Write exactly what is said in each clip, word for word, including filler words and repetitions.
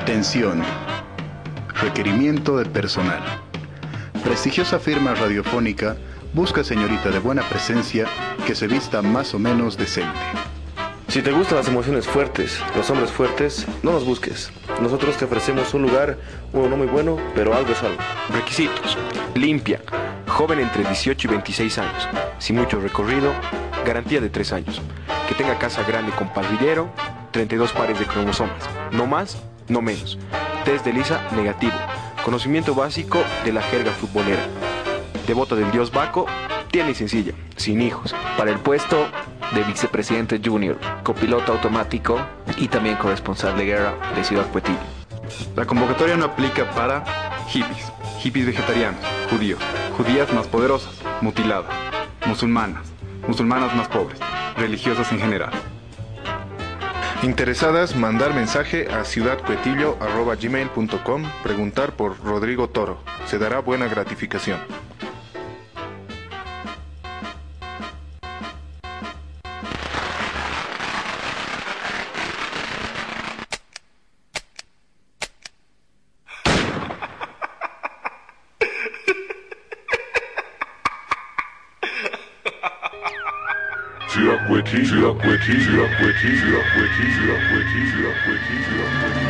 Tensión. Requerimiento de personal. Prestigiosa firma radiofónica busca señorita de buena presencia que se vista más o menos decente. Si te gustan las emociones fuertes, los hombres fuertes, no nos busques. Nosotros te ofrecemos un lugar, uno no muy bueno, pero algo es algo. Requisitos: limpia, joven entre dieciocho y veintiséis años, sin mucho recorrido, garantía de tres años, que tenga casa grande con parrillero, treinta y dos pares de cromosomas, no más, no menos. Test de Lisa negativo, conocimiento básico de la jerga futbolera. Devota del dios Baco, tierna y sencilla, sin hijos. Para el puesto de vicepresidente junior, copiloto automático y también corresponsal de guerra de Ciudad Cuetillo. La convocatoria no aplica para hippies, hippies vegetarianos, judíos, judías más poderosas, mutiladas, musulmanas, musulmanas más pobres, religiosas en general. Interesadas, mandar mensaje a ciudadcuetillo arroba gmail punto com, preguntar por Rodrigo Toro. Se dará buena gratificación. Ciudad Cuetillo, Ciudad Cuetillo, Ciudad Cuetillo, Ciudad Cuetillo, Ciudad Cuetillo, Ciudad Cuetillo, Ciudad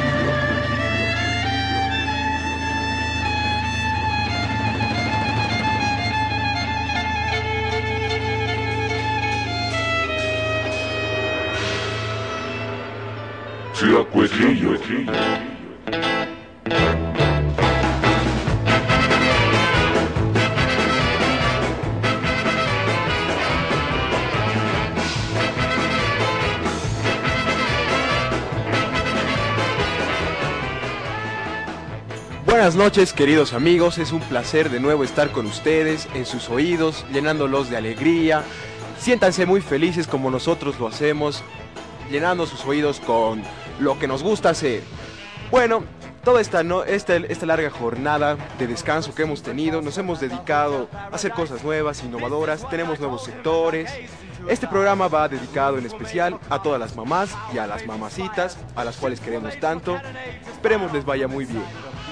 Cuetillo. Ciudad Cuetillo. Buenas noches, queridos amigos, es un placer de nuevo estar con ustedes, en sus oídos, llenándolos de alegría. Siéntanse muy felices como nosotros lo hacemos, llenando sus oídos con lo que nos gusta hacer. Bueno, toda esta, no, esta, esta larga jornada de descanso que hemos tenido, nos hemos dedicado a hacer cosas nuevas, innovadoras, tenemos nuevos sectores. Este programa va dedicado en especial a todas las mamás y a las mamacitas, a las cuales queremos tanto. Esperemos les vaya muy bien.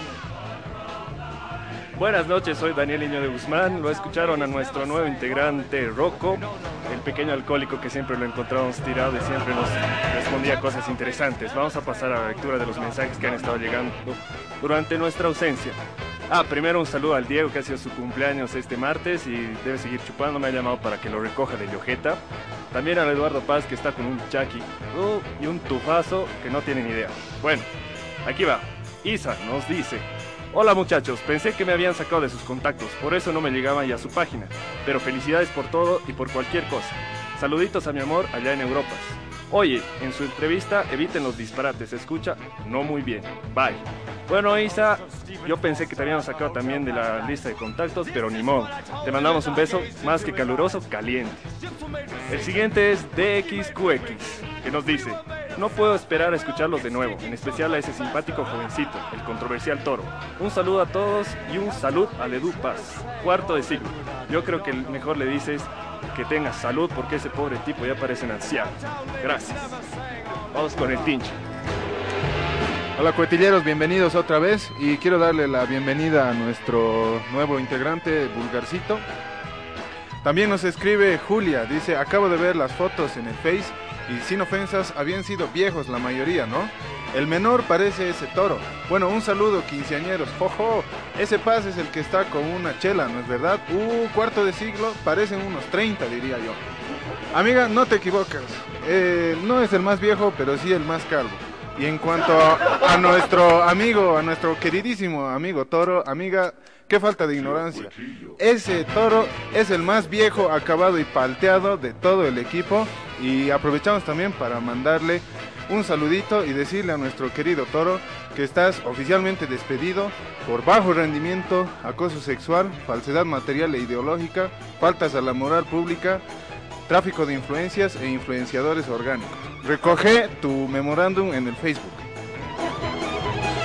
Buenas noches, soy Daniel Niño de Guzmán. Lo escucharon a nuestro nuevo integrante, Rocco, el pequeño alcohólico que siempre lo encontrábamos tirado y siempre nos respondía cosas interesantes. Vamos a pasar a la lectura de los mensajes que han estado llegando durante nuestra ausencia. Ah, primero un saludo al Diego, que ha sido su cumpleaños este martes y debe seguir chupando. Me ha llamado para que lo recoja de Llojeta. También al Eduardo Paz, que está con un chaki uh, y un tufazo que no tienen idea. Bueno, aquí va. Isa nos dice: hola muchachos, pensé que me habían sacado de sus contactos, por eso no me llegaban ya a su página. Pero felicidades por todo y por cualquier cosa. Saluditos a mi amor allá en Europas. Oye, en su entrevista eviten los disparates, ¿se escucha? No muy bien. Bye. Bueno, Isa, yo pensé que te habían sacado también de la lista de contactos, pero ni modo. Te mandamos un beso más que caluroso, caliente. El siguiente es D X Q X, que nos dice: no puedo esperar a escucharlos de nuevo, en especial a ese simpático jovencito, el controversial Toro. Un saludo a todos y un salud al Edu Paz, cuarto de siglo. Yo creo que mejor le dices que tenga salud porque ese pobre tipo ya parece un anciano. Gracias. Vamos con el tincho. Hola cuetilleros, bienvenidos otra vez y quiero darle la bienvenida a nuestro nuevo integrante, Vulgarcito. También nos escribe Julia, dice: acabo de ver las fotos en el Face y sin ofensas habían sido viejos la mayoría, ¿no? El menor parece ese Toro. Bueno, un saludo quinceañeros, jojo, ese Paz es el que está con una chela, ¿no es verdad? Uh, cuarto de siglo, parecen unos treinta diría yo. Amiga, no te equivocas, eh, no es el más viejo, pero sí el más calvo. Y en cuanto a, a nuestro amigo, a nuestro queridísimo amigo Toro, amiga, qué falta de ignorancia. Ese Toro es el más viejo, acabado y palteado de todo el equipo. Y aprovechamos también para mandarle un saludito y decirle a nuestro querido Toro que estás oficialmente despedido por bajo rendimiento, acoso sexual, falsedad material e ideológica, faltas a la moral pública, tráfico de influencias e influenciadores orgánicos. Recoge tu memorándum en el Facebook.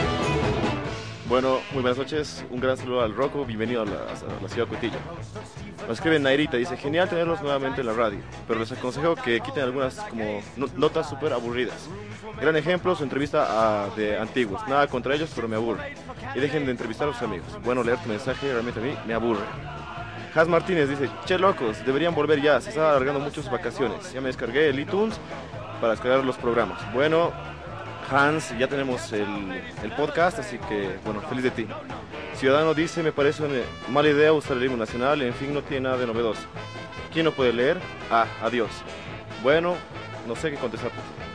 Bueno, muy buenas noches, un gran saludo al Rocco, bienvenido a la, a la Ciudad Cuetillo. Nos escribe Nairita, dice, genial tenerlos nuevamente en la radio, pero les aconsejo que quiten algunas como no- notas súper aburridas. Gran ejemplo, su entrevista a, de antiguos, nada contra ellos, pero me aburre. Y dejen de entrevistar a sus amigos. Bueno, leer tu mensaje realmente a mí me aburre. Has Martínez dice, che locos, deberían volver ya, se están alargando mucho sus vacaciones. Ya me descargué el iTunes para descargar los programas. Bueno, Hans, ya tenemos el, el podcast, así que, bueno, feliz de ti. Ciudadano dice, me parece una mala idea usar el himno nacional, en fin, no tiene nada de novedoso. ¿Quién no puede leer? Ah, adiós. Bueno, no sé qué contestar.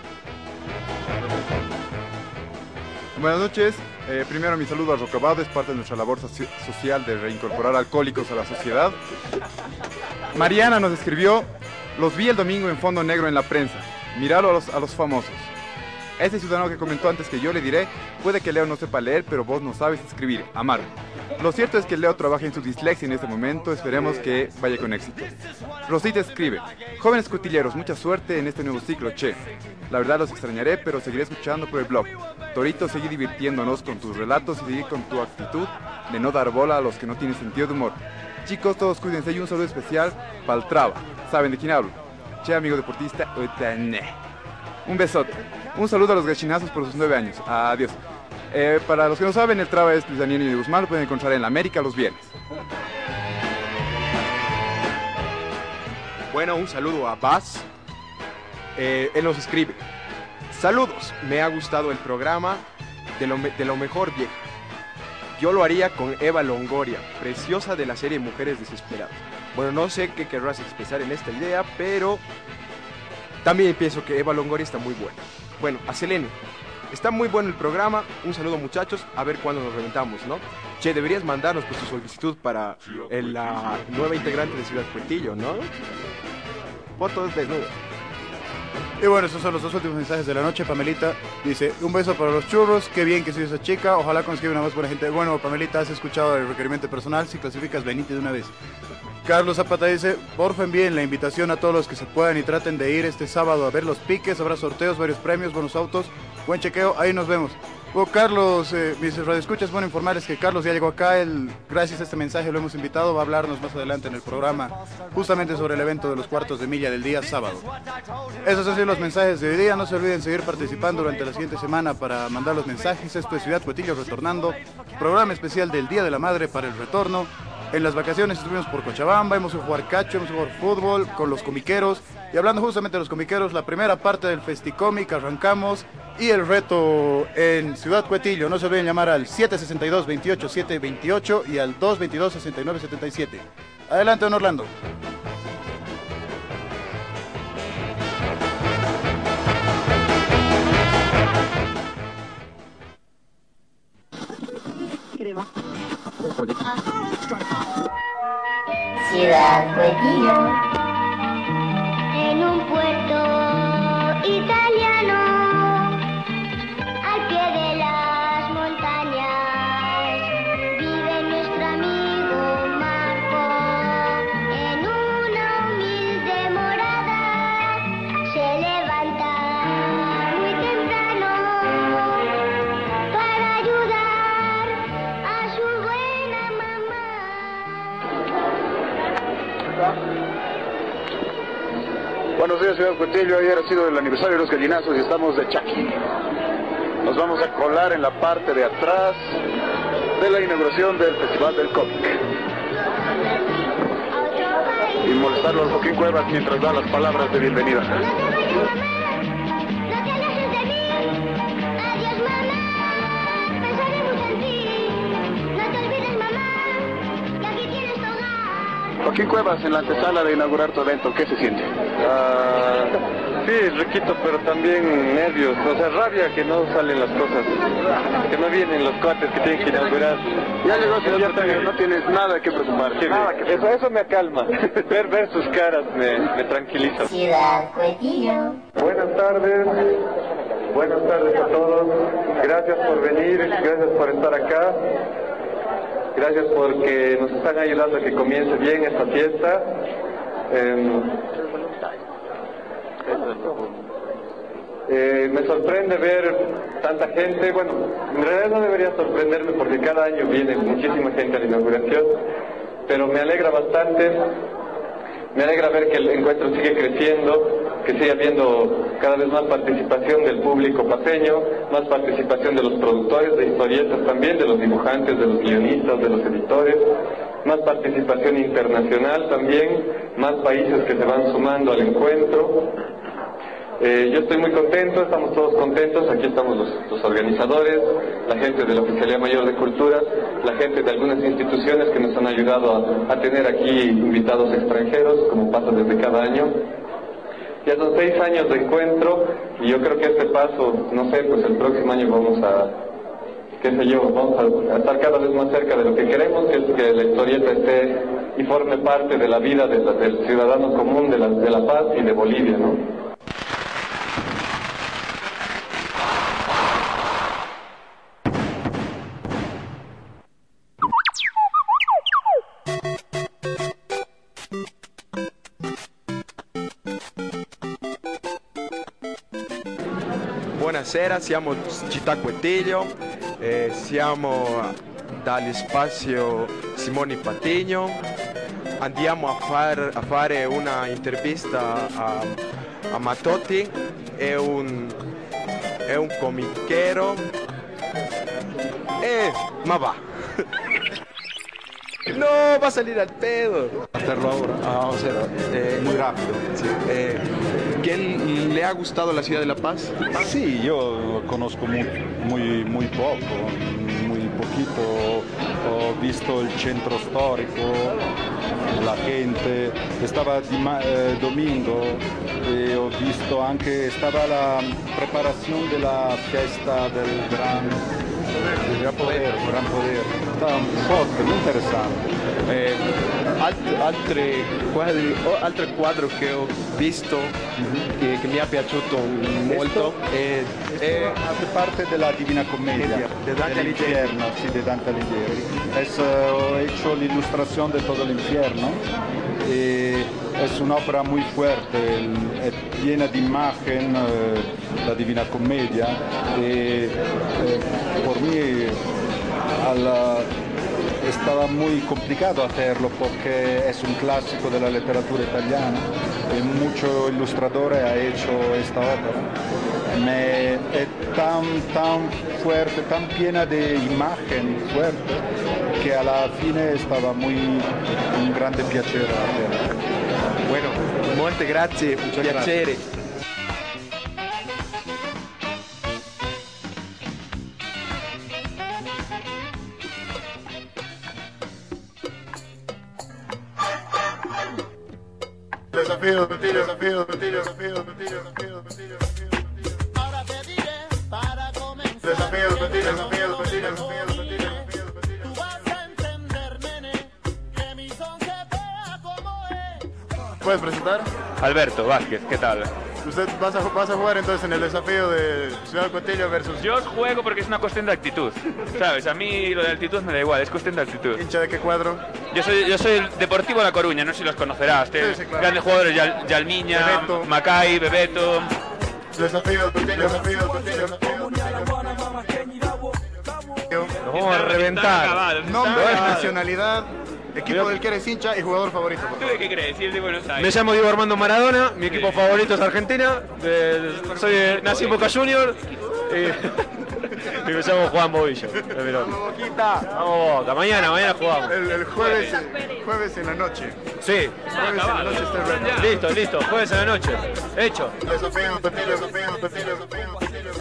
Buenas noches. Eh, primero mi saludo a Rocabado, es parte de nuestra labor soci- social de reincorporar alcohólicos a la sociedad. Mariana nos escribió, los vi el domingo en fondo negro en la prensa. Miralo a los, a los famosos. Este ciudadano que comentó antes que yo le diré, puede que Leo no sepa leer, pero vos no sabes escribir. Amar. Lo cierto es que Leo trabaja en su dislexia en este momento, esperemos que vaya con éxito. Rosita escribe, jóvenes cotilleros, mucha suerte en este nuevo ciclo, che. La verdad los extrañaré, pero seguiré escuchando por el blog. Torito, seguí divirtiéndonos con tus relatos y seguir con tu actitud de no dar bola a los que no tienen sentido de humor. Chicos, todos cuídense y un saludo especial para el Traba. ¿Saben de quién hablo? Che, amigo deportista, un besote. Un saludo a los gachinazos por sus nueve años. Adiós. Eh, para los que no saben, el Traba es Luis Daniel Niño de Guzmán, lo pueden encontrar en la América los viernes. Bueno, un saludo a Baz. Eh, él nos escribe, saludos, me ha gustado el programa, de lo, me- de lo mejor vieja. Yo lo haría con Eva Longoria, preciosa de la serie Mujeres Desesperadas. Bueno, no sé qué querrás expresar en esta idea, pero también pienso que Eva Longoria está muy buena. Bueno, a Selene, está muy bueno el programa, un saludo muchachos, a ver cuándo nos reventamos, ¿no? Che, deberías mandarnos pues tu solicitud para el- la nueva integrante de Ciudad Cuetillo, ¿no? Fotos desnudas. Y bueno, esos son los dos últimos mensajes de la noche. Pamelita dice, un beso para los churros, qué bien que soy esa chica, ojalá consiga una más buena gente. Bueno, Pamelita, has escuchado el requerimiento personal, si clasificas, venite de una vez. Carlos Zapata dice, porfa envíen la invitación a todos los que se puedan y traten de ir este sábado a ver los piques, habrá sorteos, varios premios, buenos autos, buen chequeo, ahí nos vemos. Bueno, Carlos, eh, mis radioescuchas, bueno, informarles que Carlos ya llegó acá, él, gracias a este mensaje lo hemos invitado, va a hablarnos más adelante en el programa, justamente sobre el evento de los cuartos de milla del día sábado. Esos han sido los mensajes de hoy día, no se olviden seguir participando durante la siguiente semana para mandar los mensajes, esto es Ciudad Cuetillo Retornando, programa especial del Día de la Madre para el retorno. En las vacaciones estuvimos por Cochabamba, hemos ido a jugar cacho, hemos ido a jugar fútbol con los comiqueros. Y hablando justamente de los comiqueros, la primera parte del Festicómic arrancamos y el reto en Ciudad Cuetillo. No se olviden llamar al siete seis dos, veintiocho siete veintiocho y al dos veintidós, sesenta y nueve setenta y siete. Adelante, don Orlando. Ciudad Cuetillo. En un puerto italiano, al pie de las montañas, vive nuestro amigo Marco. En una humilde morada, se levanta muy temprano para ayudar a su buena mamá. Buenos días, Ciudad Cuetillo. Ayer ha sido el aniversario de los gallinazos y estamos de Chaki. Nos vamos a colar en la parte de atrás de la inauguración del Festival del Cómic. Y molestarlo al Joaquín Cuevas mientras da las palabras de bienvenida. No te vayas, mamá. No te alejes de mí. Adiós, mamá. Pensaré mucho en ti. No te olvides, mamá, que aquí tienes tu hogar. Joaquín Cuevas, en la antesala de inaugurar tu evento, ¿qué se siente? Ah, sí, riquito, pero también nervios, o sea, rabia que no salen las cosas, que no vienen los cuates que tienen que inaugurar. Ya llegó, señor, ya está, no tienes nada que preocuparte. Nada que eso, eso me acalma, ver, ver sus caras me, me tranquiliza. Ciudad Cuetillo. Buenas tardes, buenas tardes a todos, gracias por venir, gracias por estar acá. Gracias porque nos están ayudando a que comience bien esta fiesta. Eh, eh, me sorprende ver tanta gente. Bueno, en realidad no debería sorprenderme porque cada año viene muchísima gente a la inauguración. pero me alegra bastante, me alegra ver que el encuentro sigue creciendo, que sigue habiendo cada vez más participación del público paseño, más participación de los productores de historietas también, de los dibujantes, de los guionistas, de los editores, más participación internacional también, más países que se van sumando al encuentro. Eh, yo estoy muy contento, estamos todos contentos, aquí estamos los, los organizadores, la gente de la Oficialía Mayor de Cultura, la gente de algunas instituciones que nos han ayudado a, a tener aquí invitados extranjeros, como pasa desde cada año. Ya son seis años de encuentro y yo creo que este paso, no sé, pues el próximo año vamos a, qué sé yo, vamos a, a estar cada vez más cerca de lo que queremos, que es que la historieta esté y forme parte de la vida de la, del ciudadano común de la, de La Paz y de Bolivia, ¿no? Buonasera, siamo Città Coetillo, eh, siamo dagli spazio Simone Patigno, andiamo a, far, a fare una intervista a, a Mattotti, è un, è un comichero, e ma va. No, va a salir al pedo. Hacerlo ahora. Ah, vamos a hacerlo. Eh, Muy rápido. Sí. Eh, ¿Quién le ha gustado la ciudad de La Paz? Sí, yo conozco muy, muy, muy poco, muy poquito. Ho visto il centro storico, la gente. Estaba dima- eh, domingo e ho visto anche, stava la preparazione della festa del Gran, del Gran Poder, Gran Poder. Stava un posto muy interessante. Eh, alt- altri quadri, o altro quadro che ho visto mm-hmm. che, che mi è piaciuto molto è, è hace parte della Divina Commedia de Dante Alighieri. Sí, de Dante Alighieri. Es, uh, he hecho la ilustración de todo el infierno y es una obra muy fuerte, è piena di imagen, uh, la Divina Commedia, y uh, por mí al, estaba muy complicado hacerlo porque es un clásico de la literatura italiana y muchos ilustradores han hecho esta obra. Me, es tan, tan fuerte, tan piena de imagen fuerte que a la fine estaba muy un grande piacere hacerlo. Bueno, molte grazie, un piacere. Grazie. Desafío, desafío, desafío, desafío, desafío, desafío, desafío. Ahora te diré para comenzar. Desafío, desafío, desafío, desafío, desafío. Tú vas a entender, nene, que mi son se vea como es. ¿Puedes presentar? Alberto Vázquez, ¿qué tal? Usted vas a, vas a jugar entonces en el desafío de Ciudad Coetillo versus... Yo juego porque es una cuestión de actitud, ¿sabes? A mí lo de actitud me da igual, es cuestión de actitud. ¿Hincha de qué cuadro? Yo soy, yo soy el Deportivo La Coruña, no sé si los conocerás. Sí, sí, claro. Grandes jugadores, Yal, Yalmiña, Bebeto. Macay, Bebeto... Desafío, Coetillo, desafío, Coetillo, desafío. Nos vamos a reventar. Nombre, nacionalidad, equipo del que eres hincha y jugador favorito. ¿Tú de qué crees? Si es de Buenos Aires. Me llamo Diego Armando Maradona, mi equipo sí. favorito es Argentina, de, soy de, nací en Boca Junior y, y me llamo Juan Bobillo. Vamos Boquita. Vamos Boca, mañana, mañana jugamos. El, el jueves, jueves en la noche. Sí. Jueves en la noche está el reto. Listo, listo, jueves en la noche. Hecho. Desafío, desafío, desafío, desafío.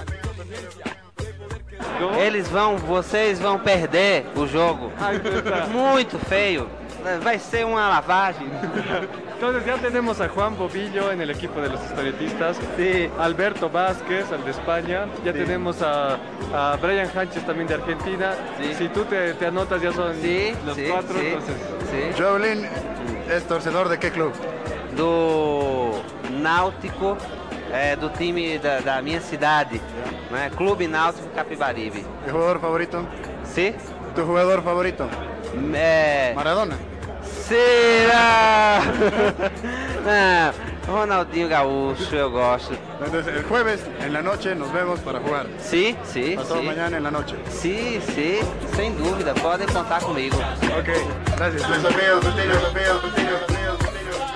Eles vão, vocês vão perder o jogo. Muito feio. Vai ser una lavagem. Entonces ya tenemos a Juan Bobillo en el equipo de los historietistas, sí. Alberto Vázquez, al de España, ya sí. tenemos a, a Brian Hanches también de Argentina. Sí. Si tú te, te anotas ya son sí, los sí, cuatro. Sí, entonces. Sí. Joelin es torcedor de qué club? Do Náutico, é, do time da, da minha cidade, né? Clube Náutico Capibaribe. ¿Tu jugador favorito? Sí. ¿Tu jugador favorito? É... Maradona. Será? Não, Ronaldinho Gaúcho, eu gosto. Entonces, el jueves en la noche nos vemos para jugar. Sim, sim, Pasado sim. mañana en la noche. Sim, sim, sem dúvida, podem contar comigo. Ok, gracias. Los amigos, los amigos, los amigos, los amigos, los amigos.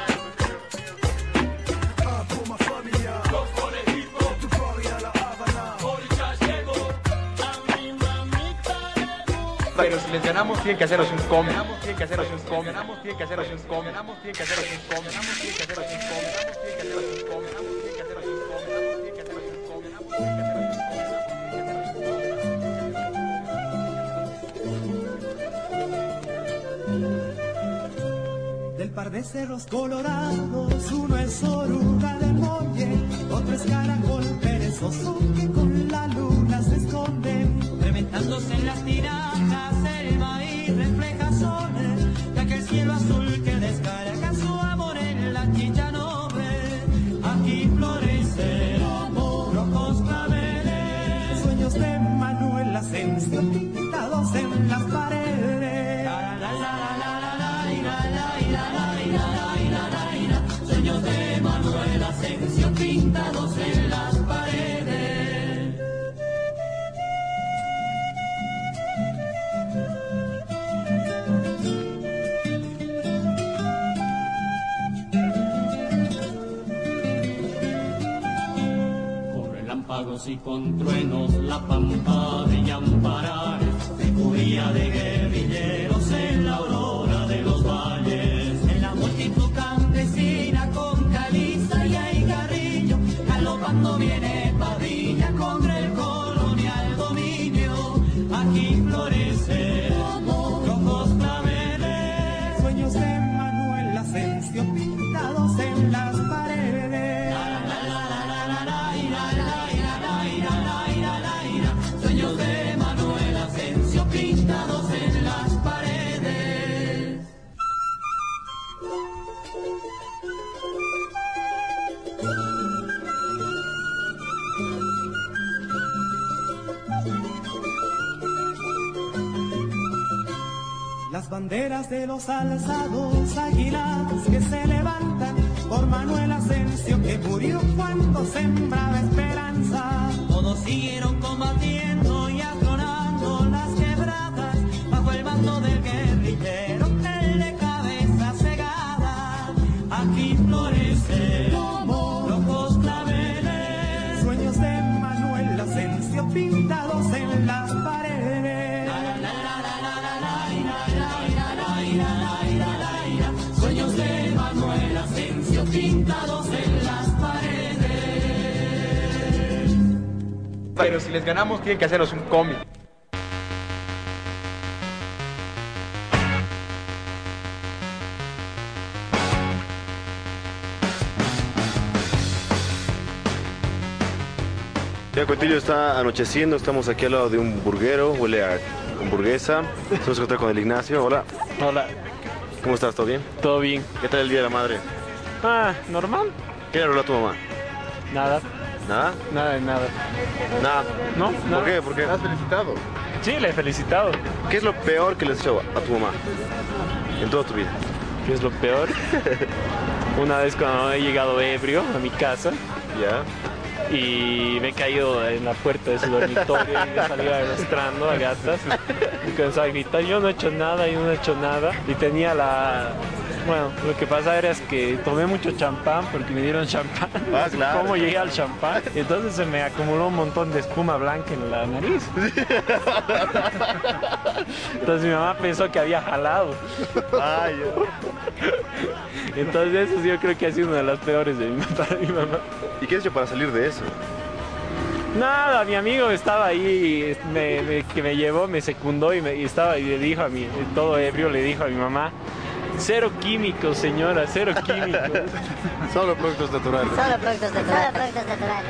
Pero si les ganamos tienen que hacernos un com. Tienen que hacernos un com. Tienen que hacernos un com. Tienen que hacernos un com. Tienen que hacernos un com. Tienen que hacernos un com. Tienen que hacernos un com. Tienen que hacernos un com. Del par de cerros colorados, uno es oruga de molle, otro es caracol perezoso que con la luna se esconde, reventándose en las tinajas el maíz refleja soles de aquel cielo azul que descarga su amor en la chicha noble. Aquí florece rojos claveles, sueños de Manuel Asensio pintados en las paredes. La, la, la, la, la, la, la, la, sueños de Manuel Asensio pintados en las paredes. Con relámpagos y con truenos la pampa de Yamparares se cubría de guerrilleros en la aurora de los valles. En la multitud campesina con caliza y hay garrillo, galopando viene Padilla contra el colonial dominio. Aquí florece rojos claveles, sueños de Manuel Asensio pintados en las paredes. Sueños de Manuel Asensio pintados en las paredes. Las banderas de los alzados águilas que se levantan por Manuel Asensio que murió cuando sembraba esperanza. Todos siguieron combatiendo y atronando las quebradas bajo el mando del guerrillero, el de cabeza cegada. Aquí florece rojos claveles, sueños de Manuel Asensio pintados en las paredes. Sueños de Manuel Asensio pintados en las paredes. Pero si les ganamos tienen que hacernos un cómic. Ya Cuetillo, está anocheciendo, estamos aquí al lado de un burguero, huele a hamburguesa. Estamos a encontrar con el Ignacio, hola. Hola. ¿Cómo estás? ¿Todo bien? Todo bien. ¿Qué tal el Día de la Madre? Ah, normal. ¿Qué le regaló a tu mamá? Nada. ¿Nada? Nada de nada. Nada. ¿No? Nada. ¿Por qué? ¿Por qué? ¿Has felicitado? Sí, le he felicitado. ¿Qué es lo peor que le has hecho a tu mamá en toda tu vida? ¿Qué es lo peor? Una vez cuando he llegado ebrio a mi casa. Ya. Y me he caído en la puerta de su dormitorio y me he salido arrastrando a gatas. Y comenzó a gritar, yo no he hecho nada, yo no he hecho nada. Y tenía la... Bueno, lo que pasa era es que tomé mucho champán porque me dieron champán. Ah, claro. ¿Cómo llegué al champán? Y entonces se me acumuló un montón de espuma blanca en la nariz. Entonces mi mamá pensó que había jalado. Ay, entonces eso yo creo que ha sido una de las peores de mi, para mi mamá. ¿Y qué has hecho para salir de eso? Nada, mi amigo estaba ahí, me, me, que me llevó, me secundó y, me, y estaba y le dijo a mí, todo ebrio, le dijo a mi mamá, cero químicos, señora, cero químicos. Solo productos naturales. Solo productos naturales. Solo productos naturales.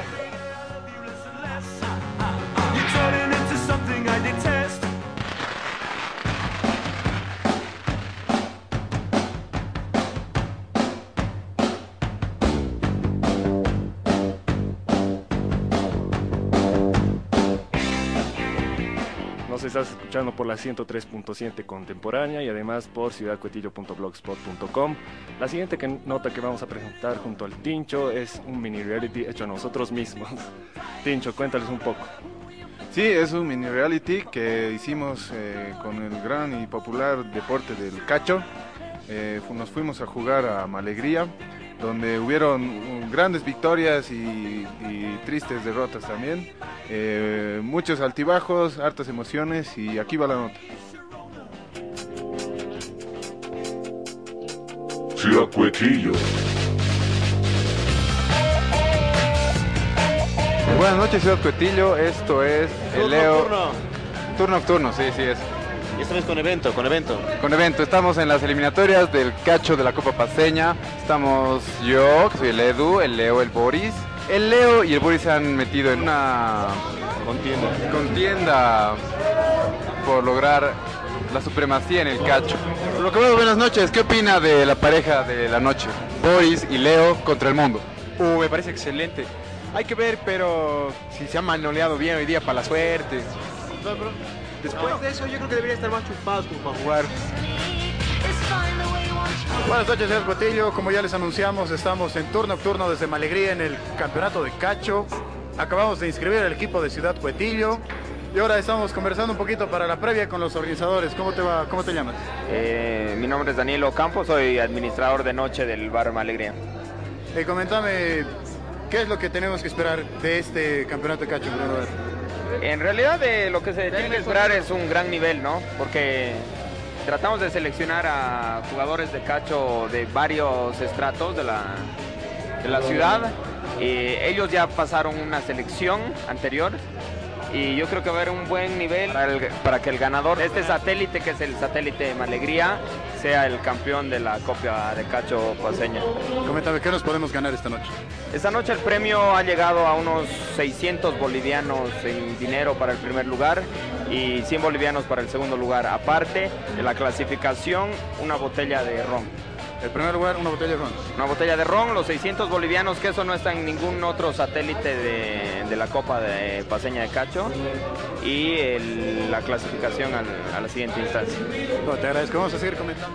Nos estás escuchando por la ciento tres punto siete Contemporánea y además por ciudad cuetillo punto blogspot punto com. La siguiente que, nota que vamos a presentar junto al Tincho es un mini reality hecho a nosotros mismos. Tincho, cuéntales un poco. Sí, es un mini reality que hicimos eh, con el gran y popular deporte del cacho. Eh, fu- nos fuimos a jugar a Malegría, donde hubieron um, grandes victorias y, y tristes derrotas también. Eh, muchos altibajos, hartas emociones y aquí va la nota. Ciudad Cuetillo. Buenas noches, Ciudad Cuetillo. Esto es el Turno Leo. nocturno. Turno nocturno, sí, sí es. Y esta vez con evento, con evento. Con evento, estamos en las eliminatorias del cacho de la Copa Paceña. Estamos yo, que soy el Edu, el Leo, el Boris. El Leo y el Boris se han metido en una Contienda. contienda por lograr la supremacía en el cacho. Por lo que veo, buenas noches. ¿Qué opina de la pareja de la noche? Boris y Leo contra el mundo. Uh, me parece excelente. Hay que ver, pero si se han manoleado bien hoy día para la suerte. Después de eso, yo creo que deberían estar más chupados como para jugar. Buenas noches, señor Cuetillo. Como ya les anunciamos, estamos en turno nocturno desde Malegría en el campeonato de cacho. Acabamos de inscribir al equipo de Ciudad Cuetillo y ahora estamos conversando un poquito para la previa con los organizadores. ¿Cómo te va? ¿Cómo te llamas? Eh, mi nombre es Daniel Ocampo, soy administrador de noche del bar Malegría. Eh, coméntame, ¿qué es lo que tenemos que esperar de este campeonato de cacho? En realidad de lo que se tiene que esperar es un gran nivel, ¿no? Porque tratamos de seleccionar a jugadores de cacho de varios estratos de la, de la ciudad. Y ellos ya pasaron una selección anterior y yo creo que va a haber un buen nivel para, el- para que el ganador de este satélite, que es el satélite Malegría, sea el campeón de la Copa de Cacho Paceña. Coméntame, ¿qué nos podemos ganar esta noche? Esta noche el premio ha llegado a unos seiscientos bolivianos en dinero para el primer lugar y cien bolivianos para el segundo lugar. Aparte de la clasificación, una botella de ron. El primer lugar, una botella de ron. Una botella de ron, los seiscientos bolivianos, que eso no está en ningún otro satélite de, de la Copa de Paceña de Cacho. Y el- la clasificación al- a la siguiente instancia. No, te agradezco. Vamos a seguir comentando.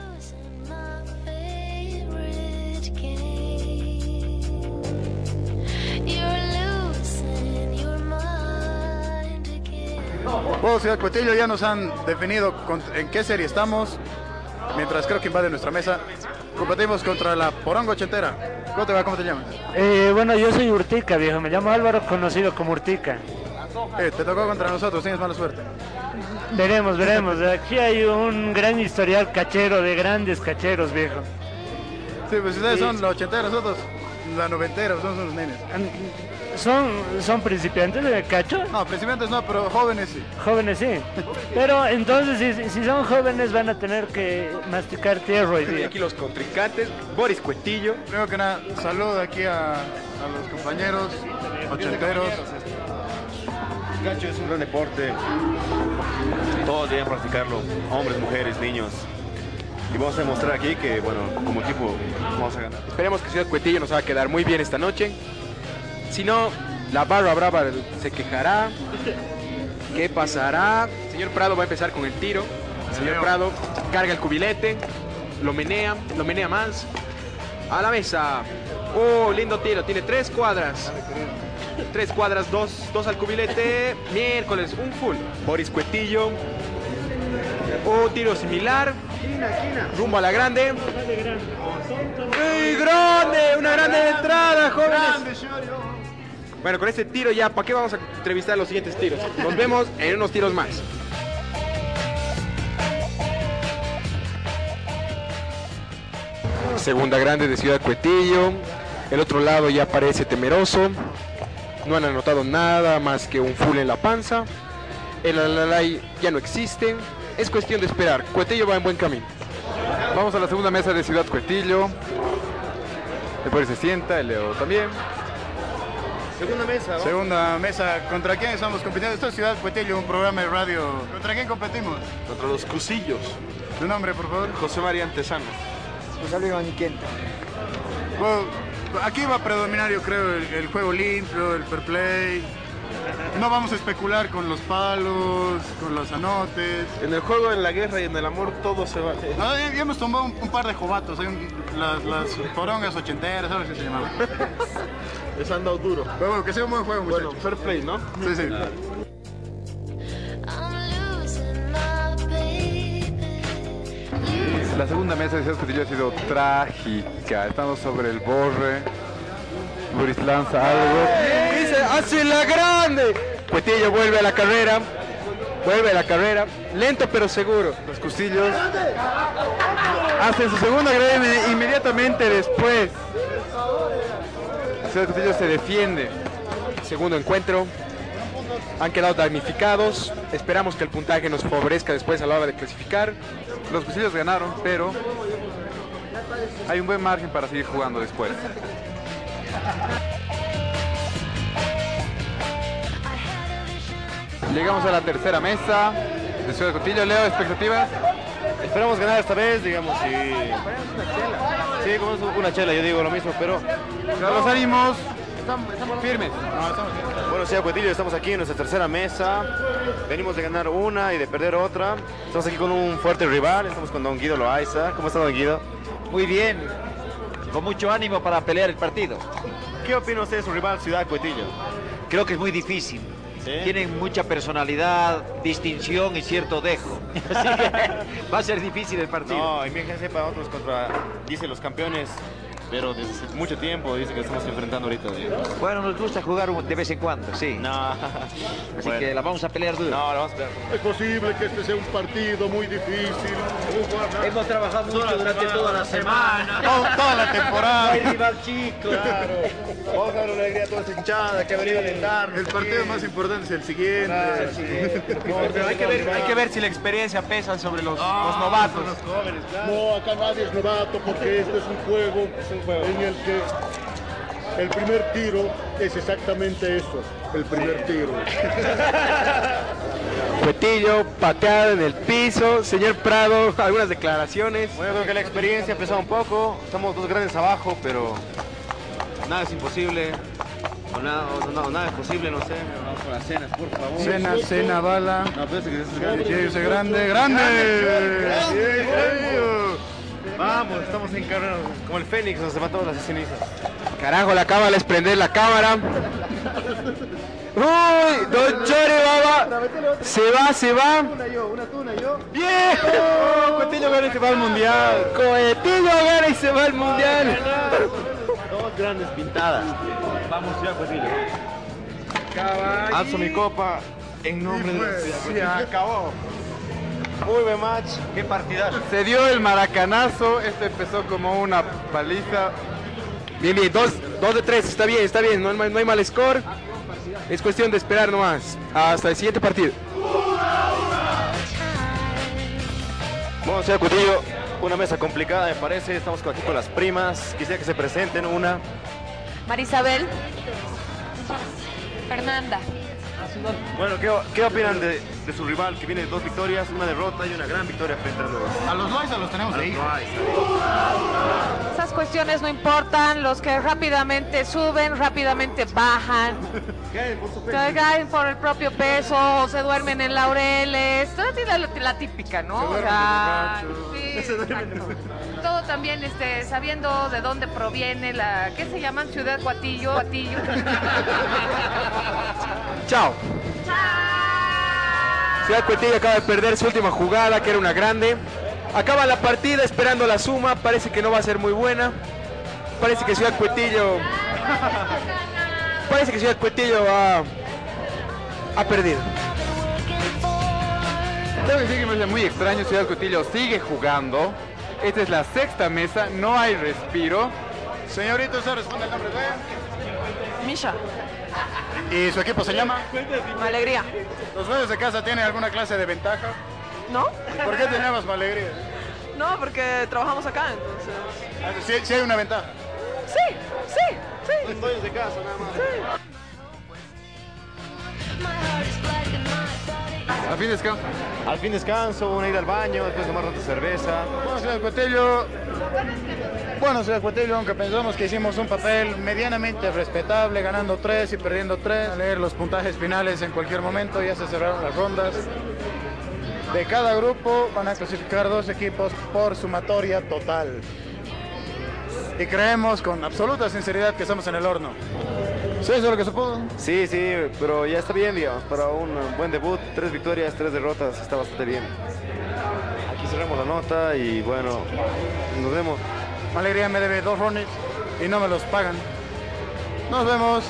Bueno, Ciudad Cuetillo, ya nos han definido con- en qué serie estamos. Mientras creo que invade nuestra mesa, competimos contra la Poronga Ochentera. ¿Cómo te va? ¿Cómo te llamas? Eh, bueno, yo soy Urtica, viejo. Me llamo Álvaro, conocido como Urtica. Eh, te tocó contra nosotros, tienes mala suerte. Veremos, veremos. Aquí hay un gran historial cachero de grandes cacheros, viejo. Sí, pues ustedes son la ochentera, nosotros la noventera, somos unos nenes. ¿Son, son principiantes de cacho? No, principiantes no, pero jóvenes sí. Jóvenes sí. Pero entonces, si, si son jóvenes, van a tener que masticar tierra hoy Y día. aquí los contrincantes, Boris Cuetillo. Primero que nada, saludo aquí a, a los compañeros ochenteros. Cacho es un gran deporte. Todos deben practicarlo. Hombres, mujeres, niños. Y vamos a demostrar aquí que, bueno, como equipo vamos a ganar. Esperemos que Ciudad Cuetillo nos va a quedar muy bien esta noche. Si no, la barra brava se quejará. ¿Qué pasará? Señor Prado va a empezar con el tiro. Señor Prado carga el cubilete, lo menea, lo menea más. A la mesa. Oh, lindo tiro, tiene tres cuadras. Tres cuadras, dos, dos al cubilete. Miércoles, un full. Boris Cuetillo. Oh, tiro similar. Rumbo a la grande. ¡Ey, grande! Una grande entrada, jóvenes. Bueno, con este tiro ya, ¿para qué vamos a entrevistar los siguientes tiros? Nos vemos en unos tiros más. Segunda grande de Ciudad Cuetillo. El otro lado ya parece temeroso. No han anotado nada más que un full en la panza. El alalay ya no existe. Es cuestión de esperar. Cuetillo va en buen camino. Vamos a la segunda mesa de Ciudad Cuetillo. Después se sienta, el Leo también. Segunda mesa. ¿no? Segunda mesa. ¿Contra quién estamos compitiendo? Esto es Ciudad Cuetillo, un programa de radio. ¿Contra quién competimos? Contra los Cusillos. ¿Tu nombre, por favor? José María Antesano. José Luis Maniquenta. Bueno, aquí va a predominar, yo creo, el, el juego limpio, el fair play. no vamos a especular con los palos, con los anotes. En el juego, en la guerra y en el amor todo se va. No, ya, ya hemos tomado un, un par de jovatos, hay un- las, las porongas ochenteras, ¿sabes qué se llamaban? Les han dado duro. Pero bueno, que sea un buen juego, muchachos. Bueno, fair play, ¿no? Sí, sí. La segunda mesa de Ciudad Cutillo ha sido trágica. Estamos sobre el borre. Boris lanza algo. Dice, hace la grande. Cuetillo vuelve a la carrera. Vuelve a la carrera. Lento pero seguro. Los Cusillos hacen su segunda agresión inmediatamente después. Ciudad Cutillo se defiende. Segundo encuentro. Han quedado damnificados. Esperamos que el puntaje nos favorezca después a la hora de clasificar. Los Cusillos ganaron, pero hay un buen margen para seguir jugando después. Llegamos a la tercera mesa de Ciudad Cutillo. Leo, expectativas. Esperamos ganar esta vez, digamos, y... Sí, como es una chela, yo digo lo mismo, pero... Los ánimos firmes. Bueno, sí, Cuetillo, estamos aquí en nuestra tercera mesa. Venimos de ganar una y de perder otra. Estamos aquí con un fuerte rival, estamos con don Guido Loaiza. ¿Cómo está don Guido? Muy bien, con mucho ánimo para pelear el partido. ¿Qué opina usted de su rival Ciudad Cuetillo? Creo que es muy difícil. ¿Sí? Tienen mucha personalidad, distinción y cierto dejo. Así que va a ser difícil el partido. No, imagínense para otros contra, dice, los campeones, pero desde hace mucho tiempo dice que estamos enfrentando ahorita. Digamos. Bueno, nos gusta jugar de vez en cuando, sí. No. Así Bueno. que la vamos a pelear duro. No, la vamos a pelear. Es posible que este sea un partido muy difícil. Hemos trabajado mucho durante toda la semana. Toda, toda la temporada. Hay rival chico. Claro. Vamos a dar una alegría a toda esa hinchada que ha venido a alentarnos. El partido más importante es el siguiente. Claro, el siguiente. Pero hay que ver, hay que ver si la experiencia pesa sobre los, los novatos. Los jóvenes, claro. No, acá nadie es novato porque este es un juego, en el que el primer tiro es exactamente eso, el primer tiro. Cuetillo, pateado en el piso. Señor Prado, algunas declaraciones. Bueno, creo que la experiencia ha pesado un poco. Estamos dos grandes abajo, pero nada es imposible. O nada, o no, nada es posible, no sé. Vamos con las cenas, por favor. Cena, cena, bala. No, parece que es grande. Quiere irse grande, grande. Vamos, estamos en carrera. Como el Fénix, nos levantamos las cenizas. Carajo, la cámara es prender la cámara. Uy, Don Chore Baba. Se va, se va. Una yo, una tú, una yo. ¡Viejo! Cuetillo gana y se va al mundial. Cuetillo gana y se va al mundial. Dos grandes pintadas. Vamos, Ciudad Cuetillo. Alzo mi copa en nombre de la Ciudad Se Cuetillo. acabó. Muy buen match. Qué partidazo. Se dio el maracanazo. Este empezó como una paliza. Bien, bien, dos, dos de tres, está bien, está bien, no hay, mal- no hay mal score. Es cuestión de esperar nomás hasta el siguiente partido. Bueno, Ciudad Cuetillo, una mesa complicada me parece. Estamos aquí con las primas. Quisiera que se presenten una. Marisabel. Fernanda. Bueno, ¿qué, qué opinan de, de su rival que viene de dos victorias, una derrota y una gran victoria frente a los... A los Loaiza los tenemos ahí. Esas cuestiones no importan, los que rápidamente suben, rápidamente bajan. Se caen por el propio peso, se duermen en laureles, toda la, la, la típica, ¿no? O sea, sí, exacto. Todo también este, sabiendo de dónde proviene la, ¿qué se llaman? Ciudad Cuatillo, Cuatillo. Chao. Ciudad Cuetillo acaba de perder su última jugada, que era una grande. Acaba la partida esperando la suma, parece que no va a ser muy buena. Parece que Ciudad Cuetillo... Parece que Ciudad Cuetillo ha, ha perdido. Debo decir que me parece muy extraño. Ciudad Cutillo sigue jugando. Esta es la sexta mesa, no hay respiro. Señorito, ¿usted responde el nombre de? Misha. ¿Y su equipo se llama? Alegría. ¿Los dueños de casa tienen alguna clase de ventaja? ¿No? ¿Y por qué tenemos alegría? No, porque trabajamos acá, entonces. Sí, sí hay una ventaja. Sí, sí, sí. Los dueños de casa, nada más. Sí. Al fin descanso. Al fin descanso, una ida al baño, después de tomar otra cerveza. Bueno, Ciudad Cuetillo Bueno, señor Cuetillo, aunque pensamos que hicimos un papel medianamente respetable, ganando tres y perdiendo tres, a leer los puntajes finales en cualquier momento, ya se cerraron las rondas. De cada grupo van a clasificar dos equipos por sumatoria total. Y creemos con absoluta sinceridad que estamos en el horno. ¿Sí, eso es lo que se pudo? Sí, sí, pero ya está bien, digamos, para un buen debut, tres victorias, tres derrotas, está bastante bien. Aquí cerramos la nota y bueno, nos vemos. Alegría me debe dos ronis y no me los pagan. Nos vemos.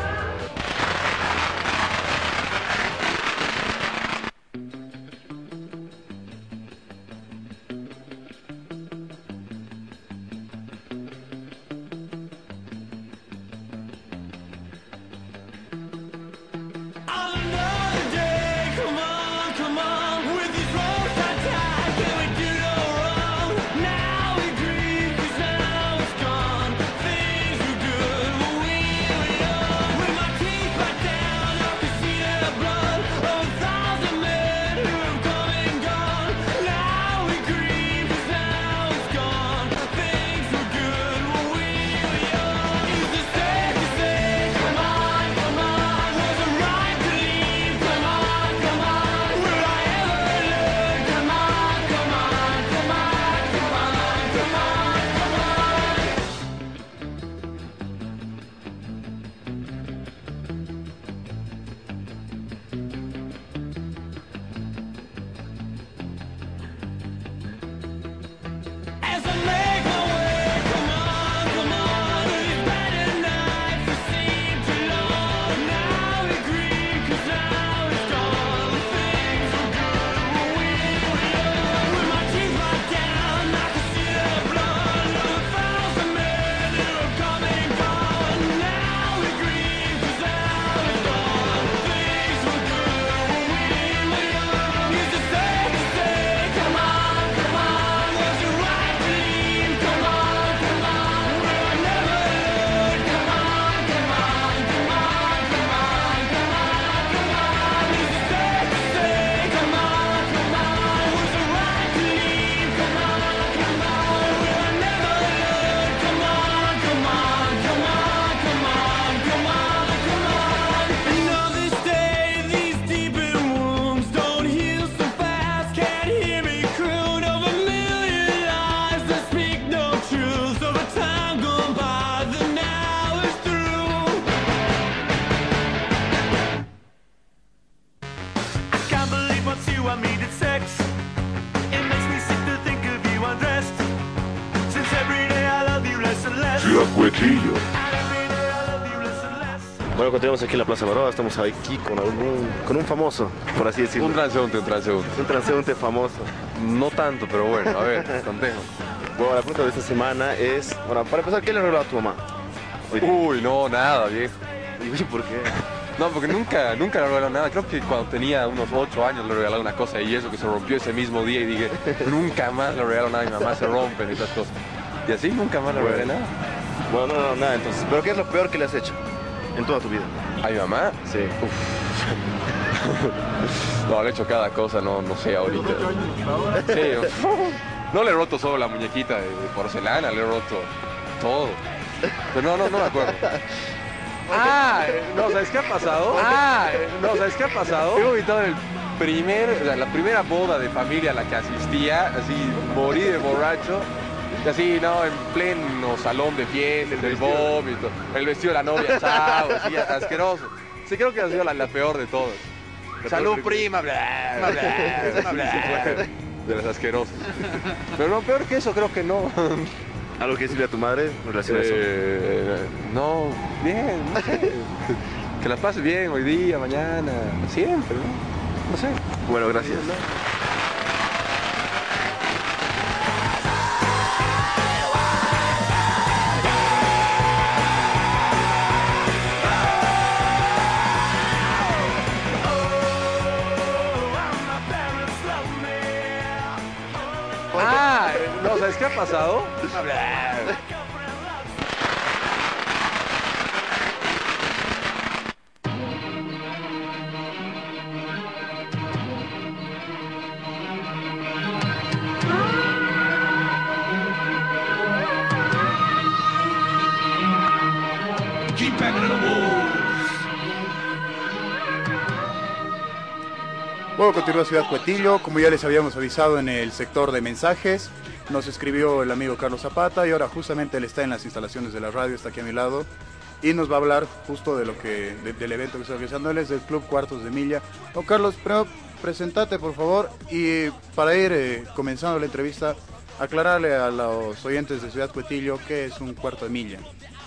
Bueno, continuamos aquí en la Plaza Baroa, estamos aquí con, algún, con un famoso, por así decirlo. Un transeúnte, un transeúnte. Un transeúnte famoso. No tanto, pero bueno, a ver, contemos. Bueno, la pregunta de esta semana es, bueno, para empezar, ¿qué le regaló a tu mamá? Uy, no, nada, viejo. ¿Y por qué? No, porque nunca, nunca le regaló nada. Creo que cuando tenía unos ocho años le regaló una cosa y eso que se rompió ese mismo día y dije, nunca más le regalo nada a mi mamá, se rompen y esas cosas. Y así nunca más le bueno. regalé nada. Bueno, no, no, nada entonces. ¿Pero qué es lo peor que le has hecho en toda tu vida? ¿A mi mamá? Sí. No, le he hecho cada cosa, no, no sé ahorita. Sí, no le he roto solo la muñequita de, de porcelana, le he roto todo. Pero no, no, no me acuerdo. Ah, no, ¿sabes qué ha pasado? Ah, no, ¿sabes qué ha pasado? He vomitado en el primer, o sea, la primera boda de familia a la que asistía, así morí de borracho. Y así, no, en pleno salón de fiestas, el vómito, el vestido de la novia, chao, así, asqueroso. Sí, creo que ha sido la, la peor de todas. Salud, prima, bla, bla, bla, bla, de las asquerosas. Pero no, peor que eso creo que no. ¿Algo que decirle a tu madre en relación eh, a eso? No, bien, no sé. Que la pases bien hoy día, mañana, siempre, ¿no? No sé. Bueno, gracias. Ah, no, ¿sabes qué ha pasado? Luego continúa Ciudad Cuetillo, como ya les habíamos avisado en el sector de mensajes, nos escribió el amigo Carlos Zapata y ahora justamente él está en las instalaciones de la radio, está aquí a mi lado y nos va a hablar justo de lo que de, del evento que está realizando. Él es del Club Cuartos de Milla. Don Carlos, primero presentate por favor y para ir eh, comenzando la entrevista, aclararle a los oyentes de Ciudad Cuetillo qué es un cuarto de milla.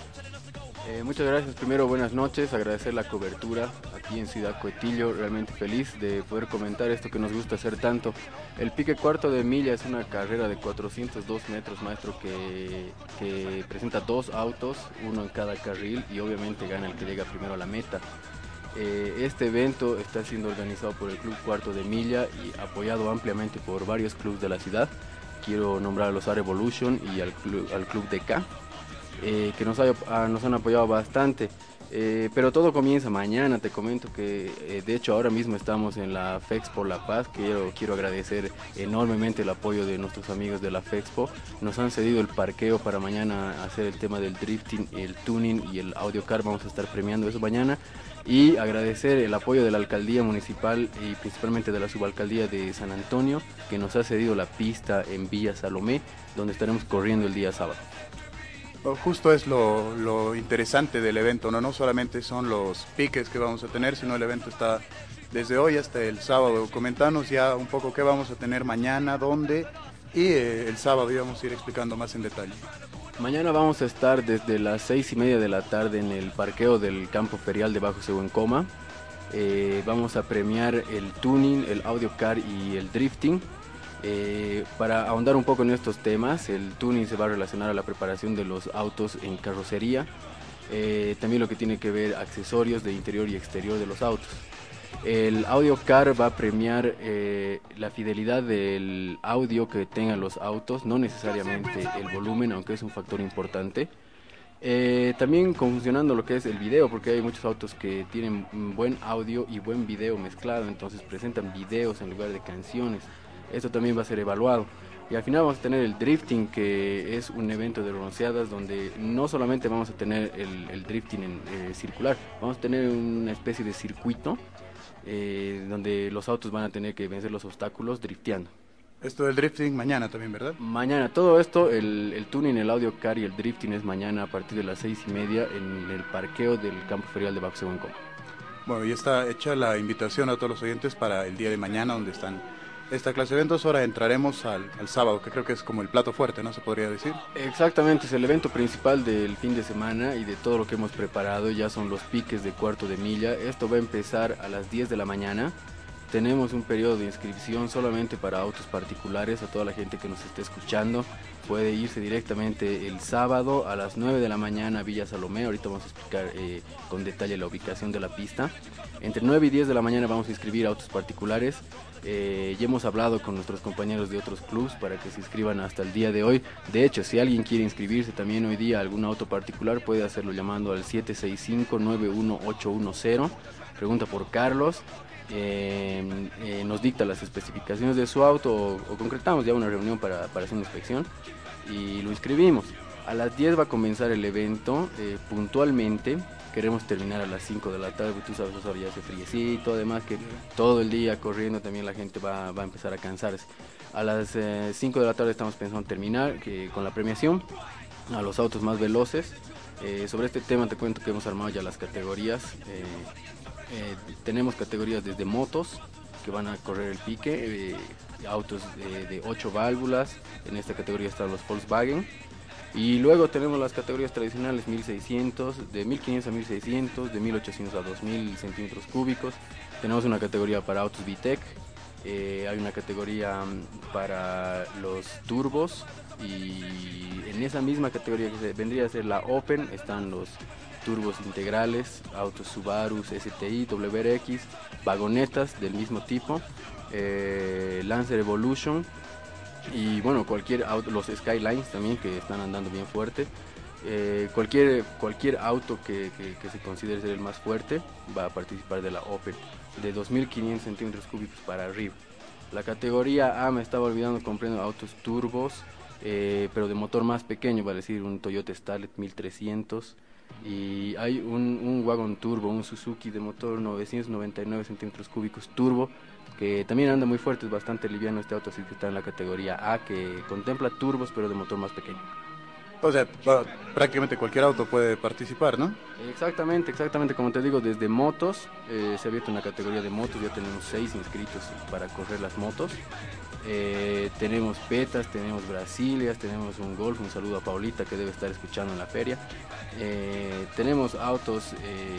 Eh, muchas gracias, primero buenas noches, agradecer la cobertura aquí en Ciudad Cuetillo, realmente feliz de poder comentar esto que nos gusta hacer tanto. El pique cuarto de milla es una carrera de cuatrocientos dos metros, maestro, que, que presenta dos autos, uno en cada carril y obviamente gana el que llega primero a la meta. Eh, este evento está siendo organizado por el Club Cuarto de Milla y apoyado ampliamente por varios clubes de la ciudad. Quiero nombrar a los Art Evolution y al Club, al club D K. Eh, que nos, haya, ah, nos han apoyado bastante, eh, pero todo comienza mañana. Te comento que eh, de hecho ahora mismo estamos en la FEXPO La Paz. Quiero, quiero agradecer enormemente el apoyo de nuestros amigos de la FEXPO. Nos han cedido el parqueo para mañana hacer el tema del drifting, el tuning y el audio car. Vamos a estar premiando eso mañana. Y agradecer el apoyo de la alcaldía municipal y principalmente de la subalcaldía de San Antonio, que nos ha cedido la pista en Villa Salomé, donde estaremos corriendo el día sábado. Justo es lo, lo interesante del evento, ¿no? No solamente son los piques que vamos a tener, sino el evento está desde hoy hasta el sábado. Comentanos ya un poco qué vamos a tener mañana, dónde, y eh, el sábado íbamos a ir explicando más en detalle. Mañana vamos a estar desde las seis y media de la tarde en el parqueo del campo ferial de Bajo Seguencoma. Eh, vamos a premiar el tuning, el audio car y el drifting. Eh, para ahondar un poco en estos temas, el tuning se va a relacionar a la preparación de los autos en carrocería, eh, también lo que tiene que ver accesorios de interior y exterior de los autos. El audio car va a premiar eh, la fidelidad del audio que tengan los autos, no necesariamente el volumen, aunque es un factor importante. Eh, también conjuncionando lo que es el video, porque hay muchos autos que tienen buen audio y buen video mezclado, entonces presentan videos en lugar de canciones. Esto también va a ser evaluado. Y al final vamos a tener el drifting, que es un evento de bronceadas donde no solamente vamos a tener el, el drifting en, eh, circular, vamos a tener una especie de circuito eh, donde los autos van a tener que vencer los obstáculos drifteando. Esto del drifting mañana también, ¿verdad? Mañana, todo esto, el, el tuning, el audio car y el drifting es mañana a partir de las seis y media en el parqueo del campo ferial de Bajo Seguencoma. Bueno, ya está hecha la invitación a todos los oyentes para el día de mañana, donde están esta clase de eventos. Ahora entraremos al, al sábado, que creo que es como el plato fuerte, ¿no? Se podría decir. Exactamente, es el evento principal del fin de semana y de todo lo que hemos preparado. Ya son los piques de cuarto de milla. Esto va a empezar a las diez de la mañana. Tenemos un periodo de inscripción solamente para autos particulares. A toda la gente que nos esté escuchando puede irse directamente el sábado a las nueve de la mañana a Villa Salomé. Ahorita vamos a explicar eh, con detalle la ubicación de la pista. Entre nueve y diez de la mañana vamos a inscribir autos particulares. Eh, ya hemos hablado con nuestros compañeros de otros clubs para que se inscriban hasta el día de hoy. De hecho, si alguien quiere inscribirse también hoy día a algún auto particular, puede hacerlo llamando al siete seis cinco, nueve uno ocho uno cero. Pregunta por Carlos. Eh, eh, nos dicta las especificaciones de su auto o, o concretamos ya una reunión para, para hacer una inspección y lo inscribimos. A las diez va a comenzar el evento eh, puntualmente. Queremos terminar a las cinco de la tarde, tú sabes, ahora ya hace friecito, además que todo el día corriendo también la gente va, va a empezar a cansarse. A las eh, cinco de la tarde estamos pensando en terminar que, con la premiación a los autos más veloces. Eh, sobre este tema te cuento que hemos armado ya las categorías. Eh, eh, tenemos categorías desde motos que van a correr el pique, eh, autos de, de ocho válvulas, en esta categoría están los Volkswagen. Y luego tenemos las categorías tradicionales mil seiscientos, de mil quinientos a mil seiscientos, de mil ochocientos a dos mil centímetros cúbicos. Tenemos una categoría para autos VTEC, eh, hay una categoría para los turbos y en esa misma categoría que se vendría a ser la Open están los turbos integrales, autos Subaru, S T I, W R X, vagonetas del mismo tipo, eh, Lancer Evolution. Y bueno, cualquier auto, los Skylines también que están andando bien fuerte. Eh, cualquier, cualquier auto que, que, que se considere ser el más fuerte va a participar de la Open, de dos mil quinientos centímetros cúbicos para arriba. La categoría A, me estaba olvidando, comprendo autos turbos, eh, pero de motor más pequeño, va a decir un Toyota Starlet mil trescientos, y hay un, un wagon turbo, un Suzuki de motor novecientos noventa y nueve centímetros cúbicos turbo, que también anda muy fuerte, es bastante liviano este auto, así que está en la categoría A, que contempla turbos pero de motor más pequeño. O sea, bueno, prácticamente cualquier auto puede participar, ¿no? Exactamente, exactamente, como te digo, desde motos, eh, se ha abierto una categoría de motos, ya tenemos seis inscritos para correr las motos. Eh, tenemos Petas, tenemos Brasilias, tenemos un Golf, un saludo a Paulita que debe estar escuchando en la feria. Eh, tenemos autos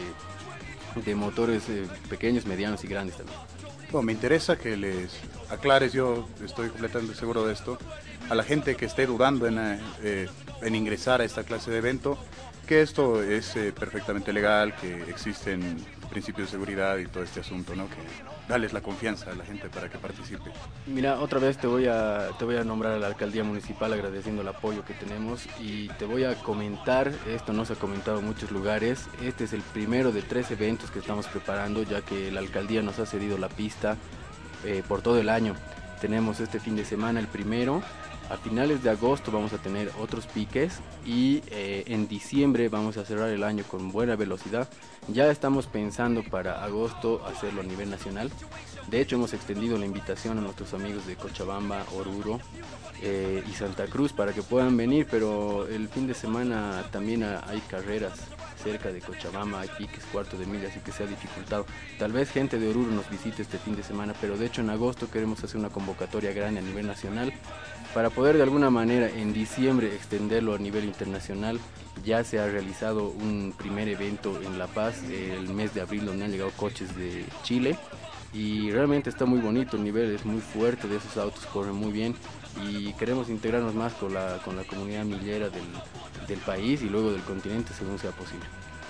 eh, de motores eh, pequeños, medianos y grandes también. Bueno, me interesa que les aclares, yo estoy completamente seguro de esto, a la gente que esté dudando en, eh, en ingresar a esta clase de evento, que esto es eh, perfectamente legal, que existen principios de seguridad y todo este asunto, ¿no? Que darles la confianza a la gente para que participe. Mira, otra vez te voy a te voy a nombrar a la alcaldía municipal agradeciendo el apoyo que tenemos y te voy a comentar, esto no se ha comentado en muchos lugares, este es el primero de tres eventos que estamos preparando, ya que la alcaldía nos ha cedido la pista eh, por todo el año. Tenemos este fin de semana el primero. A finales de agosto vamos a tener otros piques y eh, en diciembre vamos a cerrar el año con buena velocidad. Ya estamos pensando para agosto hacerlo a nivel nacional. De hecho hemos extendido la invitación a nuestros amigos de Cochabamba, Oruro eh, y Santa Cruz para que puedan venir, pero el fin de semana también hay carreras cerca de Cochabamba, hay piques, cuarto de milla, así que se ha dificultado. Tal vez gente de Oruro nos visite este fin de semana, pero de hecho en agosto queremos hacer una convocatoria grande a nivel nacional para poder de alguna manera en diciembre extenderlo a nivel internacional. Ya se ha realizado un primer evento en La Paz el mes de abril donde han llegado coches de Chile y realmente está muy bonito, el nivel es muy fuerte de esos autos, corren muy bien y queremos integrarnos más con la, con la comunidad millera del, del país y luego del continente según sea posible.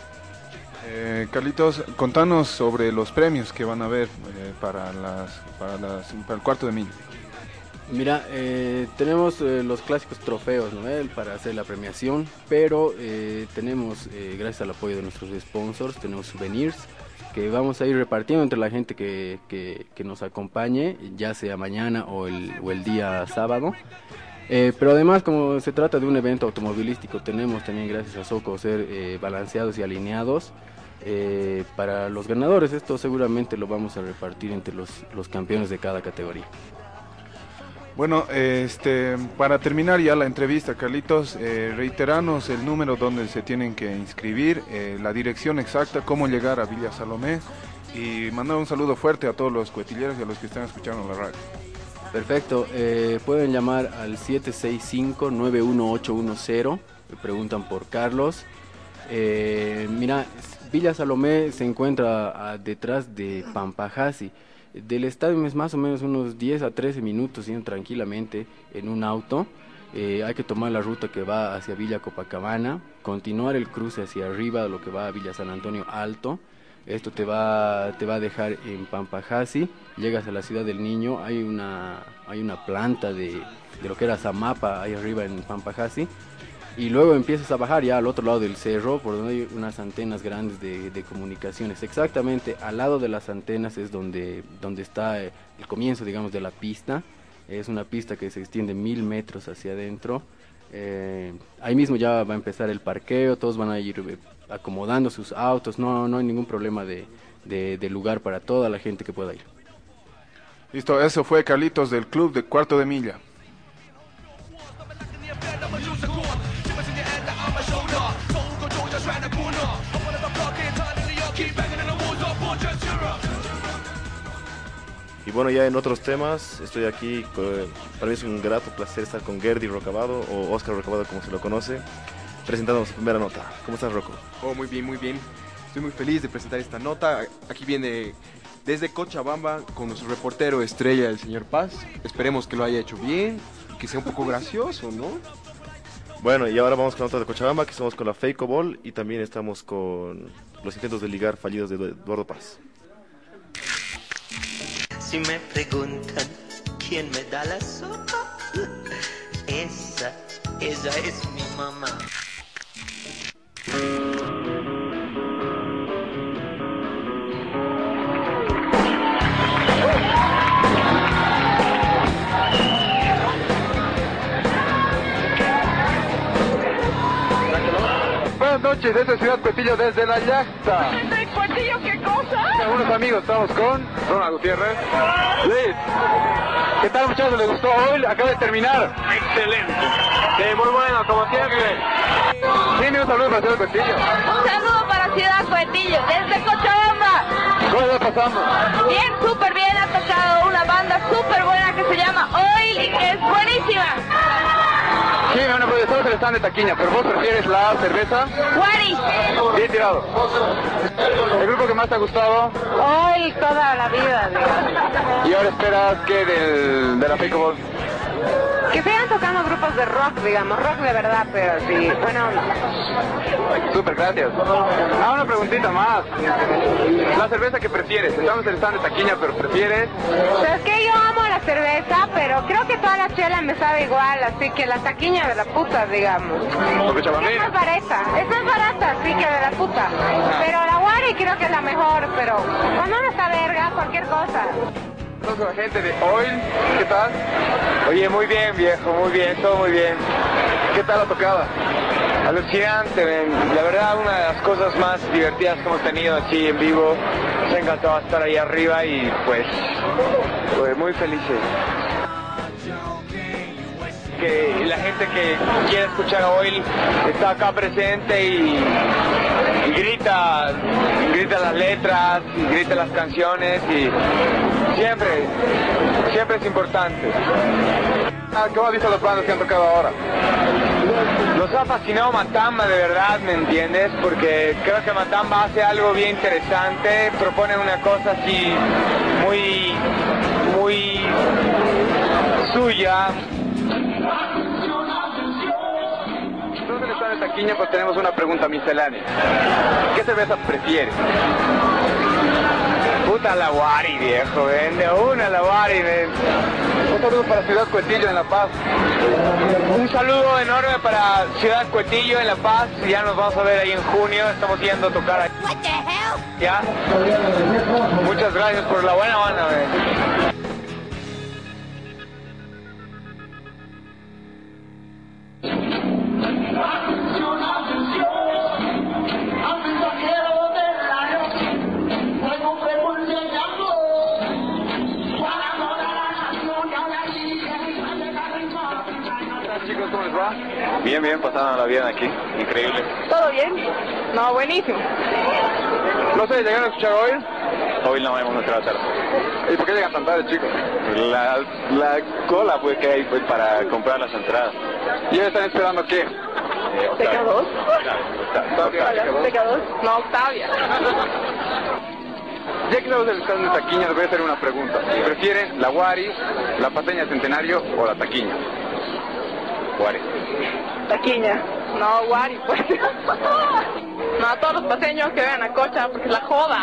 Eh, Carlitos, contanos sobre los premios que van a haber eh, para, las, para, las, para el cuarto de milla. Mira, eh, tenemos eh, los clásicos trofeos, ¿no? Eh, para hacer la premiación, pero eh, tenemos, eh, gracias al apoyo de nuestros sponsors, tenemos souvenirs que vamos a ir repartiendo entre la gente que, que, que nos acompañe, ya sea mañana o el, o el día sábado. Eh, pero además, como se trata de un evento automovilístico, tenemos también, gracias a Soco, ser eh, balanceados y alineados eh, para los ganadores. Esto seguramente lo vamos a repartir entre los, los campeones de cada categoría. Bueno, este, para terminar ya la entrevista, Carlitos, eh, reiteranos el número donde se tienen que inscribir, eh, la dirección exacta, cómo llegar a Villa Salomé y mandar un saludo fuerte a todos los cuetilleros y a los que están escuchando la radio. Perfecto, eh, pueden llamar al siete seis cinco, nueve uno ocho uno cero, me preguntan por Carlos. Eh, mira, Villa Salomé se encuentra a, detrás de Pampajasi. Del estadio es más o menos unos diez a trece minutos yendo tranquilamente en un auto. Eh, hay que tomar la ruta que va hacia Villa Copacabana, continuar el cruce hacia arriba, lo que va a Villa San Antonio Alto. Esto te va, te va a dejar en Pampajasi, llegas a la Ciudad del Niño, hay una, hay una planta de, de lo que era Zamapa ahí arriba en Pampajasi. Y luego empiezas a bajar ya al otro lado del cerro, por donde hay unas antenas grandes de, de comunicaciones. Exactamente al lado de las antenas es donde, donde está el comienzo, digamos, de la pista. Es una pista que se extiende mil metros hacia adentro. Eh, ahí mismo ya va a empezar el parqueo, todos van a ir acomodando sus autos. No, no hay ningún problema de, de, de lugar para toda la gente que pueda ir. Listo, eso fue Carlitos del Club de Cuarto de Milla. Y bueno, ya en otros temas, estoy aquí, para mí es un grato placer estar con Gerdy Rocabado, o Oscar Rocabado como se lo conoce, presentando su primera nota. ¿Cómo estás, Rocco? Oh, muy bien, muy bien. Estoy muy feliz de presentar esta nota. Aquí viene desde Cochabamba con nuestro reportero estrella, el señor Paz. Esperemos que lo haya hecho bien y que sea un poco gracioso, ¿no? Bueno, y ahora vamos con otra de Cochabamba, que estamos con la Fake Ball y también estamos con los intentos de ligar fallidos de Eduardo Paz. Si me preguntan quién me da la sopa, esa, esa es mi mamá. Buenas noches, desde Ciudad Cuetillo, desde la Yacta. ¿Desde Cuetillo qué cosa? Algunos amigos, estamos con Ronald Gutiérrez. Luis. ¿Qué tal, muchachos? ¿Les gustó hoy? Acaba de terminar. Excelente. Sí, muy bueno, como siempre. Dime un saludo para Ciudad Cuetillo. Un saludo para Ciudad Cuetillo, desde Cochabamba. ¿Cómo está pasando? Bien, súper bien, ha tocado una banda súper buena que se llama Oil y que es buenísima. Sí, bueno, pues estamos en el stand de taquiña, pero vos prefieres la cerveza. Wari. Bien tirado. ¿El grupo que más te ha gustado? Hoy toda la vida, digamos. ¿Y ahora esperas qué del, de la Pico Ball? Que sigan tocando grupos de rock, digamos, rock de verdad, pero sí, bueno. Súper, gracias. Ah, una preguntita más. La cerveza que prefieres, estamos en el stand de taquiña, pero prefieres... Pero es que yo amo la cerveza, pero creo que toda la chela me sabe igual, así que la taquiña de la puta, digamos. Porque Es más barata, es más barata, así que de la puta. Pero la Wari creo que es la mejor, pero cuando uno está verga, cualquier cosa. Con la gente de Oil, ¿qué tal? Oye, muy bien, viejo, muy bien, todo muy bien. ¿Qué tal la tocada? Alucinante, man. La verdad, una de las cosas más divertidas que hemos tenido así en vivo. Nos ha encantado estar ahí arriba y pues, pues muy felices. Que la gente que quiere escuchar a Oil está acá presente y, y grita, grita las letras, y grita las canciones y siempre, siempre es importante. ¿Cómo has visto las bandas que han tocado ahora? Nos ha fascinado Matamba, de verdad, ¿me entiendes? Porque creo que Matamba hace algo bien interesante, propone una cosa así muy, muy suya. Nosotros en el stand de taquiña pues tenemos una pregunta miscelánea. ¿Qué cerveza prefieres? Puta la Wari, viejo, vende una la Wari, ven. Un saludo para Ciudad Cuetillo en La Paz. Un saludo enorme para Ciudad Cuetillo en La Paz. Ya nos vamos a ver ahí en junio. Estamos yendo a tocar ahí. What the hell? ¿Ya? Muchas gracias por la buena banda, ven. Chicos, ¿cómo les va? Bien, bien, pasaron la vida aquí. Increíble. ¿Todo bien? No, buenísimo. No sé, ¿llegaron a escuchar hoy? Hoy no hemos entrado tarde. ¿Y por qué llegan tan tarde, chicos? La, la cola pues, que hay pues, para comprar las entradas. ¿Y ellos están esperando qué? Eh, ¿Teca dos? Octavia. ¿Teca dos? No, Octavia. Ya que estamos en el stand de taquiña, les voy a hacer una pregunta. ¿Prefieren la Wari, la Pateña Centenario o la taquiña? Wari. Taquiña. No, Wari, pues. No, a todos los paseños que vean a Cocha, porque es la joda.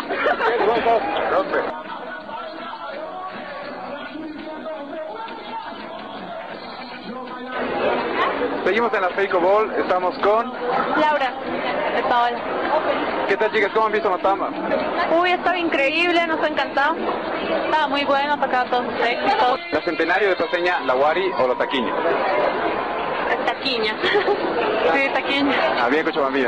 Seguimos en la Feico Ball, estamos con... Laura, de Paola. ¿Qué tal, chicas? ¿Cómo han visto Matamba? Uy, estaba increíble, nos ha encantado. Estaba muy bueno, tocaba todos los éxitos. ¿La Centenario de Paseña, la Wari o la taquiña? Taquiña. Sí, taquiña. Ah, bien, cochabambillas.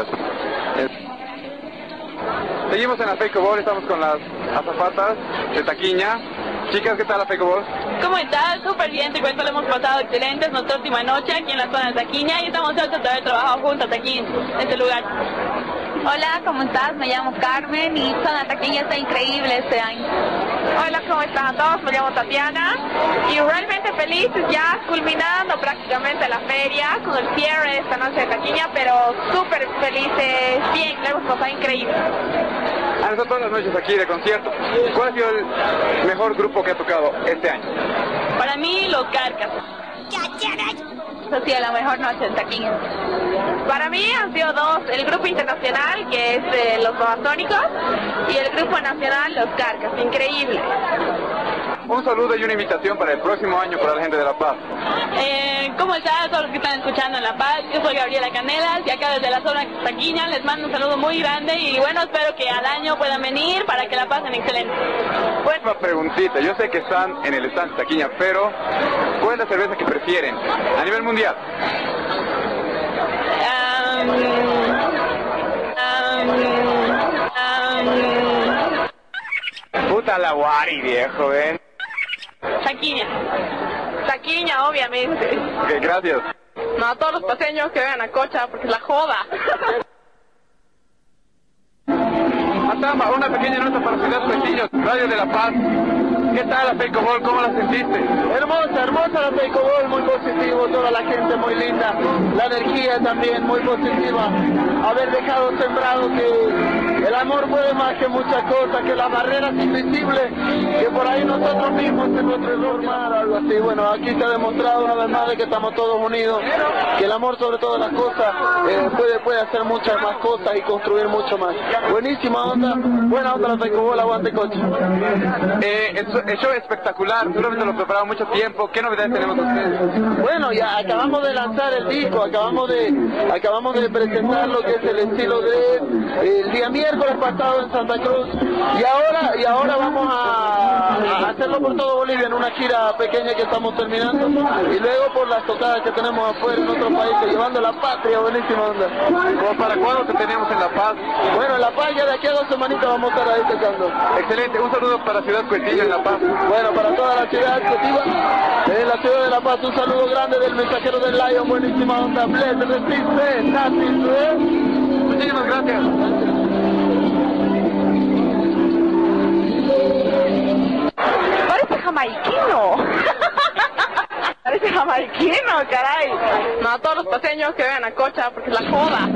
Seguimos en la Feico Ball, estamos con las azafatas de taquiña. Chicas, ¿qué tal la Feico Ball? ¿Cómo estás? Súper bien, te cuento, lo hemos pasado excelente, es nuestra última noche aquí en la zona de Taquiña y estamos hartos de haber trabajado juntos aquí en este lugar. Hola, ¿cómo estás? Me llamo Carmen y Zona Taquiña está increíble este año. Hola, ¿cómo están a todos? Me llamo Tatiana y realmente felices ya culminando prácticamente la feria con el cierre de esta noche de Taquiña, pero súper felices, bien, le hemos pasado increíble. Han estado todas las noches aquí de concierto. ¿Cuál ha sido el mejor grupo que ha tocado este año? Para mí, Los Carcas. Esa ha sido la mejor noche en Taquiña. Para mí han sido dos, el grupo internacional, que es eh, Los Babasónicos, y el grupo nacional, Los Carcas. Increíble. Un saludo y una invitación para el próximo año para la gente de La Paz. Eh, ¿Cómo están todos los que están escuchando en La Paz? Yo soy Gabriela Canelas y acá desde la zona de Taquiña les mando un saludo muy grande y bueno, espero que al año puedan venir para que la pasen excelente. Una preguntita, yo sé que están en el stand de Taquiña, pero ¿cuál es la cerveza que prefieren a nivel mundial? Um, Puta la Wari, viejo, ven. Taquiña. Taquiña, obviamente. Ok, gracias. No, a todos los paseños que vengan a Cocha, porque es la joda. Atamba, una pequeña nota para Ciudad Cuetillos, Radio de la Paz. ¿Qué tal la Feicobol? ¿Cómo la sentiste? Hermosa, hermosa la Feicobol, muy positivo, toda la gente muy linda, la energía también muy positiva, haber dejado sembrado que el amor puede más que muchas cosas, que las barreras invisibles, que por ahí nosotros mismos en nuestro error más, algo así. Bueno, aquí se ha demostrado una vez más de que estamos todos unidos, que el amor sobre todas las cosas eh, puede, puede hacer muchas más cosas y construir mucho más. Buenísima onda, buena onda la Feicobol, aguante Coche. Eh, el, el show es espectacular, seguramente lo preparamos mucho tiempo. ¿Qué novedades tenemos ustedes? Bueno, ya acabamos de lanzar el disco, acabamos de acabamos de presentar lo que es el estilo de el día miércoles pasado en Santa Cruz y ahora y ahora vamos a, a hacerlo por todo Bolivia en una gira pequeña que estamos terminando y luego por las tocadas que tenemos afuera en otros países llevando la patria, buenísima onda. ¿Cómo para cuándo te tenemos en La Paz? Bueno, en La Paz ya de aquí a dos semanitas vamos a estar ahí tocando. Excelente, un saludo para Ciudad Cuetillo en La Paz. Bueno, para toda la ciudad Cuetillo, en la ciudad de La Paz, un saludo grande del mensajero del Lion, buenísima onda, bless, resiste, natis, muchísimas gracias. Parece jamaiquino. Parece jamaiquino, caray. No, a todos los paseños que vengan a Cocha, porque es la joda.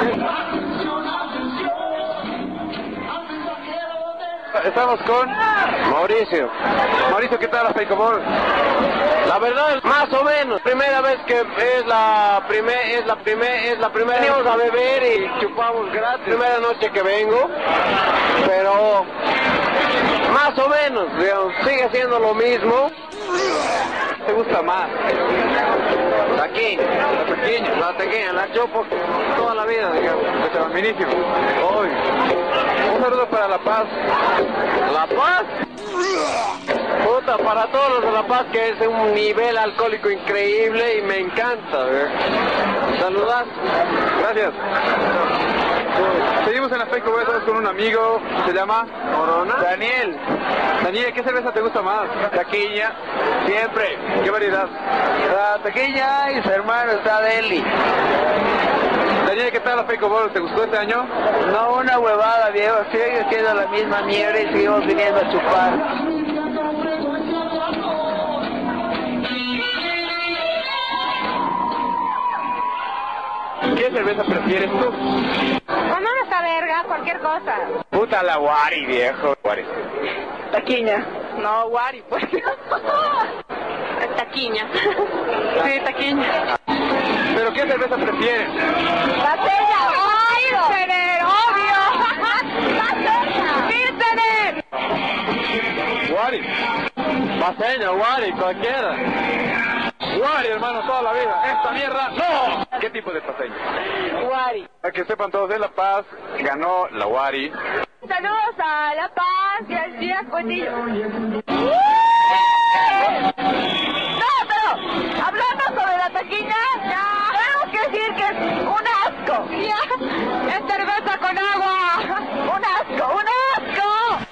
Estamos con Mauricio. Mauricio, ¿qué tal la Feicobol? La verdad, más o menos. Primera vez que es la primer, es la primer, es la primera. Venimos a beber y chupamos gratis. Primera noche que vengo, pero más o menos, digamos, sigue siendo lo mismo. ¿Te gusta más? Taquiña, la pequeña, la pequeña, la chupo toda la vida, digamos. Está magnífico. Hoy. Un saludo para La Paz. ¿La Paz? Puta, para todos los de La Paz, que es un nivel alcohólico increíble y me encanta, ¿ver? Saludar. Gracias. Seguimos en la Feicobol, estamos con un amigo, se llama Corona. Daniel. Daniel, ¿qué cerveza te gusta más? Taquiña, siempre. ¿Qué variedad? La Taquiña y su hermano está Deli. Daniel, ¿qué tal la Feicobol? ¿Te gustó este año? No, una huevada, viejo. Sigue siendo la misma mierda y seguimos viniendo a chupar. ¿Qué cerveza prefieres tú? Cuando no está verga, cualquier cosa. Puta la Wari, viejo. Wari. Taquiña. No, Wari, pues. Taquiña. Sí, taquiña. ¿Pero qué cerveza prefieres? ¡Paseña! ¡Ay, tener, obvio! ¡Paseña! ¡Sí, tener! Wari. Paseña, Wari, cualquiera. Wari, hermano, toda la vida. Esta mierda, ¡no! ¿Qué tipo de paseño? Wari. Para que sepan todos, de La Paz ganó la Wari. Saludos a La Paz y al Ciudad Cuetillo. No, pero hablando sobre la taquiña, tenemos que decir que es un asco. Es cerveza con agua. Un asco, un asco.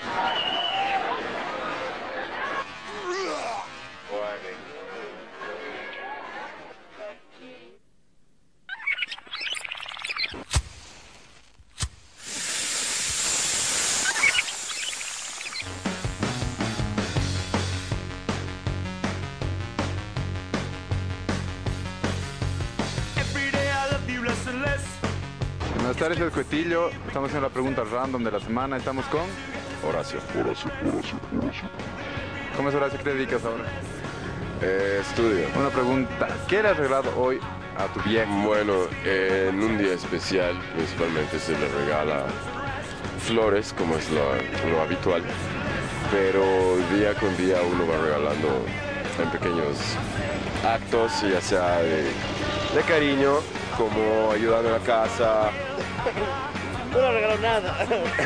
Buenas tardes, el Cuetillo. Estamos en la pregunta random de la semana. Estamos con Horacio. Horacio, Horacio, Horacio. ¿Cómo es, Horacio? ¿Qué te dedicas ahora? Eh, estudio. Una pregunta. ¿Qué le has regalado hoy a tu viejo? Bueno, eh, en un día especial principalmente se le regala flores, como es lo, lo habitual. Pero día con día uno va regalando en pequeños actos, ya sea de, de cariño, como ayudando en la casa. No le regaló nada.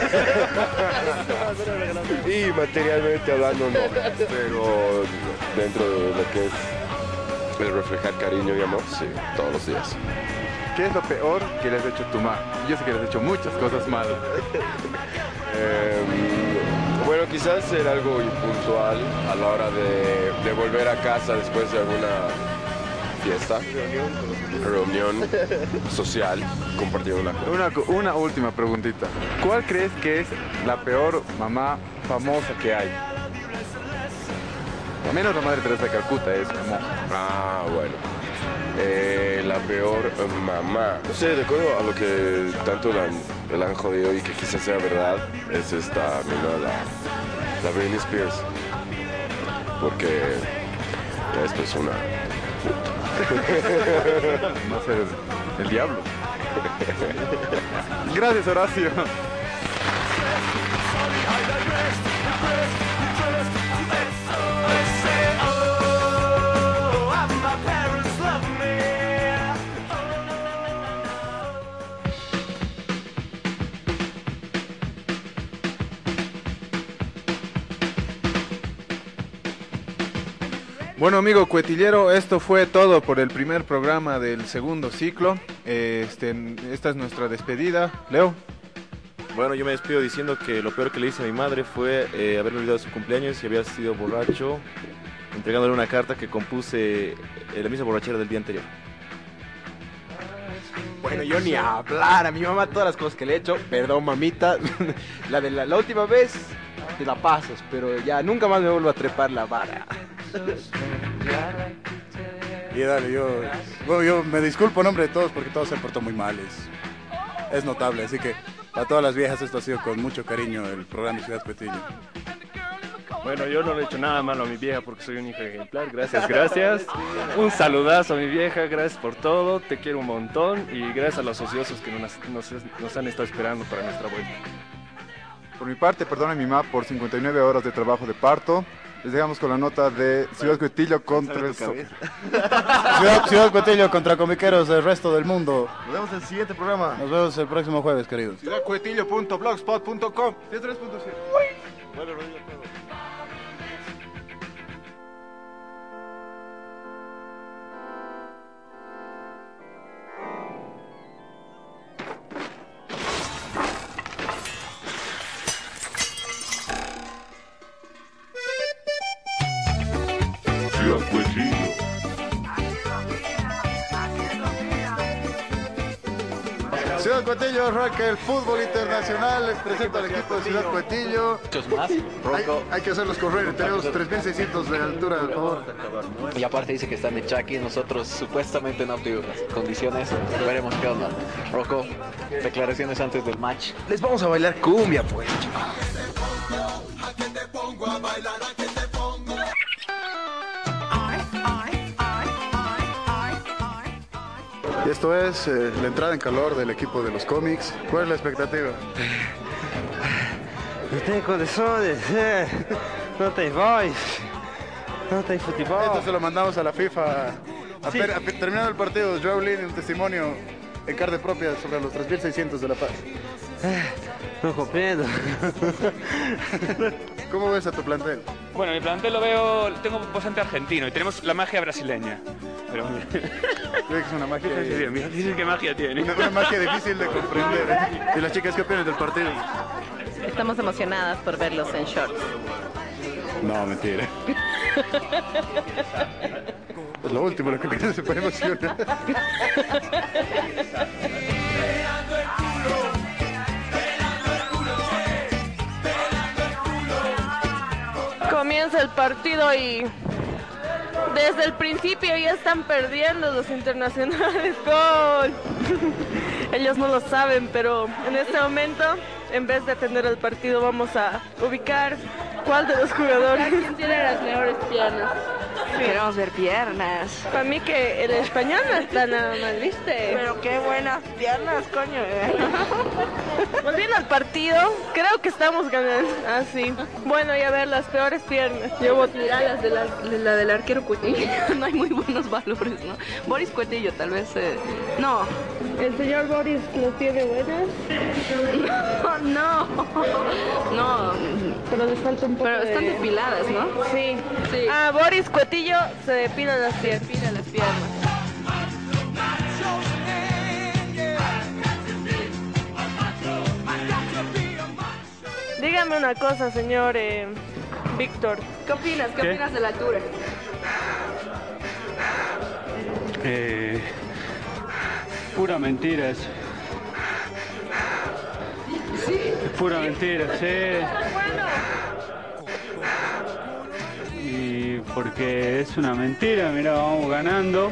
Y materialmente hablando no, pero dentro de lo que es el reflejar cariño y amor, sí, todos los días. ¿Qué es lo peor que le has hecho a tu mamá? Yo sé que le has hecho muchas cosas malas. Eh, bueno, quizás ser algo impuntual a la hora de, de volver a casa después de alguna fiesta, reunión social, compartir una Una, una última preguntita. ¿Cuál crees que es la peor mamá famosa que hay? Al menos la Madre Teresa de Calcuta es famosa. Ah, bueno. Eh, la peor mamá. No sé, de acuerdo a lo que tanto la, la han jodido y que quizás sea verdad, es esta, mira, la, la Britney Spears. Porque esto es una... No sé, el diablo. Gracias, Horacio. Bueno, amigo cuetillero, esto fue todo por el primer programa del segundo ciclo. Este, esta es nuestra despedida. Leo. Bueno, yo me despido diciendo que lo peor que le hice a mi madre fue eh, haberme olvidado de su cumpleaños y había sido borracho, entregándole una carta que compuse en la misma borrachera del día anterior. Bueno, yo ni a hablar a mi mamá todas las cosas que le he hecho. Perdón, mamita. La de la, la última vez te la pasas, pero ya nunca más me vuelvo a trepar la vara. Y dale, yo, bueno, yo me disculpo en nombre de todos porque todos se portó muy mal. Es, es notable, así que para todas las viejas esto ha sido con mucho cariño el programa Ciudad Cuetillo. Bueno, yo no le he hecho nada malo a mi vieja porque soy un hijo ejemplar. Gracias, gracias. Un saludazo a mi vieja, gracias por todo, te quiero un montón y gracias a los ociosos que nos, nos, nos han estado esperando para nuestra vuelta. Por mi parte, perdona a mi mamá por cincuenta y nueve horas de trabajo de parto. Les dejamos con la nota de Ciudad Cuetillo contra el so- Ciudad, Ciudad Cuetillo contra comiqueros del resto del mundo. Nos vemos en el siguiente programa. Nos vemos el próximo jueves, queridos. ciudad cuetillo punto blogspot punto com. Ciudad Cuetillo arranca el fútbol internacional. Les presento al equipo de Ciudad Cuetillo. Muchos más. Hay, Rocco. hay que hacerlos correr. Tenemos tres mil seiscientos de altura, por favor. Y aparte dice que están de Chucky, nosotros supuestamente en óptimas condiciones. Veremos qué onda. Rocco, declaraciones antes del match. Les vamos a bailar cumbia, pues. Y esto es eh, la entrada en calor del equipo de los cómics. ¿Cuál es la expectativa? No tengo condiciones, eh. No te voy. No te fútbol. Esto se lo mandamos a la FIFA. A Sí. per- a per- terminado el partido, Joao Lin, un testimonio en carne propia sobre los tres mil seiscientos de La Paz. No comprendo. ¿Cómo ves a tu plantel? Bueno, mi plantel lo veo, tengo bastante argentino y tenemos la magia brasileña. Pero Creo que es una magia. Dios mío, difícil qué magia tiene. Una, una magia difícil de comprender. ¿eh? ¿Y las chicas qué opinan del partido? Estamos emocionadas por verlos en shorts. No, mentira. Es lo último, lo que se puede emocionar. Comienza el partido y desde el principio ya están perdiendo los internacionales. ¡Gol! Ellos no lo saben, pero en este momento, en vez de atender el partido, vamos a ubicar cuál de los jugadores ¿Quién tiene las mejores piernas. Queremos ver piernas. Para mí que el español no está nada mal, ¿viste? Pero qué buenas piernas, coño. Volviendo al partido, creo que estamos ganando. Ah, sí. Bueno, y a ver, las peores piernas. Yo voy a tirar las de la, de la del arquero Cuetillo. No hay muy buenos valores, ¿no? Boris Cuetillo, tal vez. Eh, no. ¿El señor Boris los tiene buenas? No, no. No. Pero les falta un poco Pero están de- depiladas, ¿no? Sí. Sí. Ah, Boris Cuetillo se depila las piernas. Se depila las piernas. dígame una cosa, señor eh, Víctor. ¿Qué opinas? ¿Qué, ¿Qué? opinas de la altura? Eh, pura mentira eso. ¿Sí? Pura mentira, sí. Y porque es una mentira, mira, vamos ganando.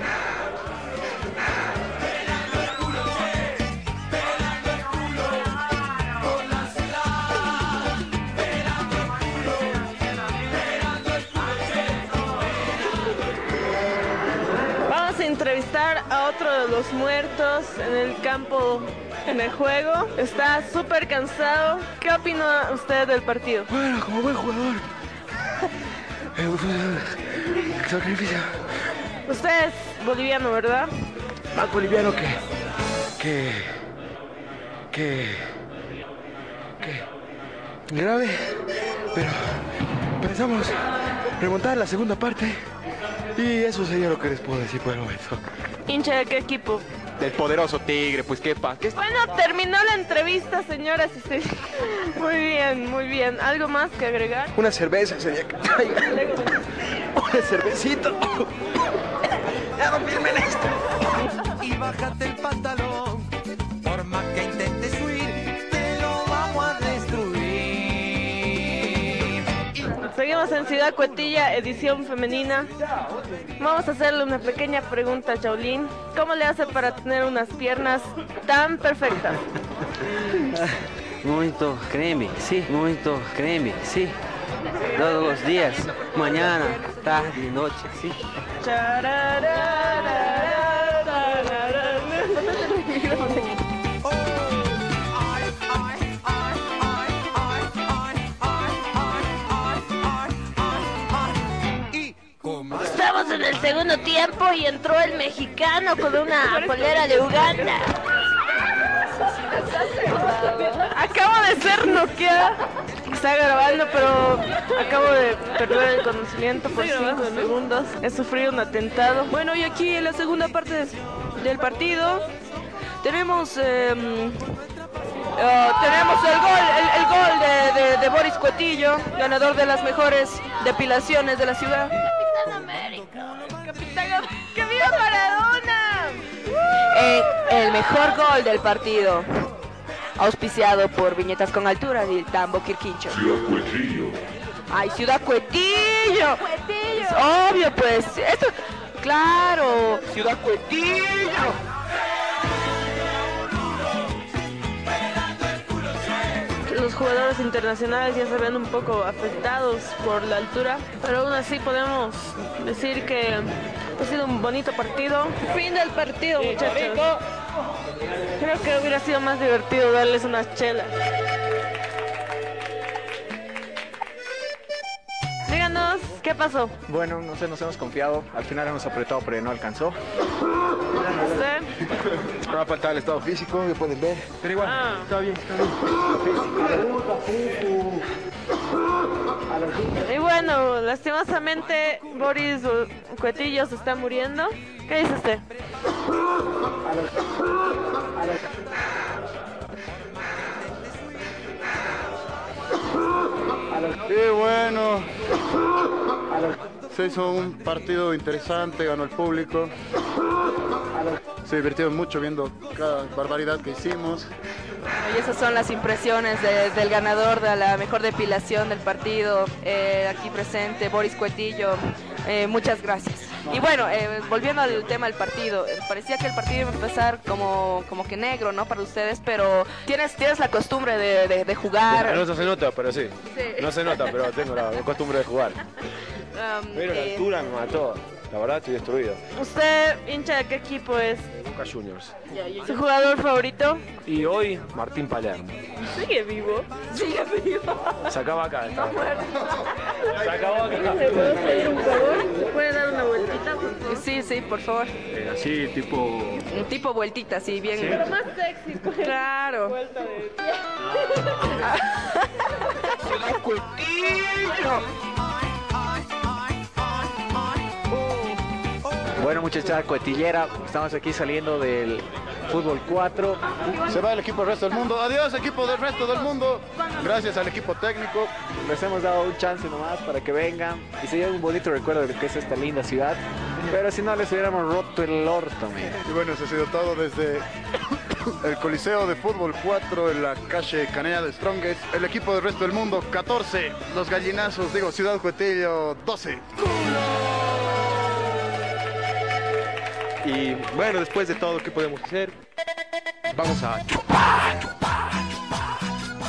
Vamos a entrevistar a otro de los muertos en el campo, en el juego. Está súper cansado. ¿Qué opina usted del partido? Bueno, como buen jugador. Sacrificio. Usted es boliviano, ¿verdad? Más boliviano que. que. que. que. grave. Pero pensamos remontar la segunda parte. Y eso sería lo que les puedo decir por el momento. ¿Hincha de qué equipo? Del poderoso Tigre, pues qué pasa. ¿Qué... Bueno, terminó la entrevista, señoras y señores. Muy bien, muy bien. ¿Algo más que agregar? Una cerveza sería que traiga. Una cervecita. Ya no firmen esto. Y bájate el pantalón, por más que intentes huir, te lo vamos a destruir. Seguimos en Ciudad Cuetilla, edición femenina. Vamos a hacerle una pequeña pregunta a Shaolin. ¿Cómo le hace para tener unas piernas tan perfectas? Momento, créeme, sí. Momento, créeme, sí. Todos los días, mañana, tarde y noche, sí. Estamos en el segundo tiempo y entró el mexicano con una polera de Uganda. Acabo de ser noqueada. Está grabando, pero acabo de perder el conocimiento por cinco segundos. He sufrido un atentado. Bueno, y aquí en la segunda parte de- del partido tenemos eh, eh, tenemos el gol, el, el gol de, de- de Boris Cuetillo, ganador de las mejores depilaciones de la ciudad. ¡Que viva Maradona! Eh, el mejor gol del partido, auspiciado por Viñetas con Altura y el Tambo Quirquincho. Ciudad Cuetillo. ¡Ay, Ciudad Cuetillo! Obvio, pues, esto, claro, Ciudad Cuetillo. Los jugadores internacionales ya se ven un poco afectados por la altura, pero aún así podemos decir que ha sido un bonito partido. Fin del partido, muchachos. Creo que hubiera sido más divertido darles unas chelas. Díganos, ¿qué pasó? Bueno, no sé, nos hemos confiado. Al final hemos apretado, pero no alcanzó. ¿Usted? Va a faltar el estado físico, ya pueden ver. Pero igual, Ah. está bien, está bien. Y bueno, lastimosamente Boris Cuetillo se está muriendo. ¿Qué dice usted? Y bueno, se hizo un partido interesante, ganó el público. Se divirtieron mucho viendo cada barbaridad que hicimos. Y esas son las impresiones de- del ganador de la mejor depilación del partido, eh, aquí presente, Boris Cuetillo. Eh, muchas gracias. Y bueno, eh, volviendo al tema del partido, eh, parecía que el partido iba a empezar como, como que negro, ¿no? Para ustedes, pero tienes, tienes la costumbre de, de- de jugar. No se nota, pero sí. Sí. No se nota, pero tengo la costumbre de jugar. Um, Pero la eh, altura me mató. La verdad estoy destruido. ¿Usted, hincha de qué equipo es? Boca Juniors. ¿Su jugador favorito? Y hoy, Martín Palermo. Sigue vivo. Sigue vivo. Se acaba acá. No muerto. Se acabó acá. ¿Le puedo pedir un favor? ¿Puede dar una vueltita, por favor? Sí, sí, por favor. Eh, así, tipo... Un tipo vueltita, sí, bien. Sí. Pero más sexy. pues. Claro. Vuelta de... Ciudad Cuetillo. Bueno, muchacha cuetillera, estamos aquí saliendo del Fútbol cuatro. Se va el equipo del resto del mundo. Adiós, equipo del resto del mundo. Gracias al equipo técnico. Les hemos dado un chance nomás para que vengan y se lleven un bonito recuerdo de lo que es esta linda ciudad. Pero si no, les hubiéramos roto el orto, mira. Y bueno, eso ha sido todo desde el Coliseo de Fútbol cuatro en la calle Canella de Strongest. El equipo del resto del mundo, catorce. Los gallinazos, digo, Ciudad Cuetillo, doce. Y bueno, después de todo, ¿qué podemos hacer? Vamos a chupar, chupar, chupar.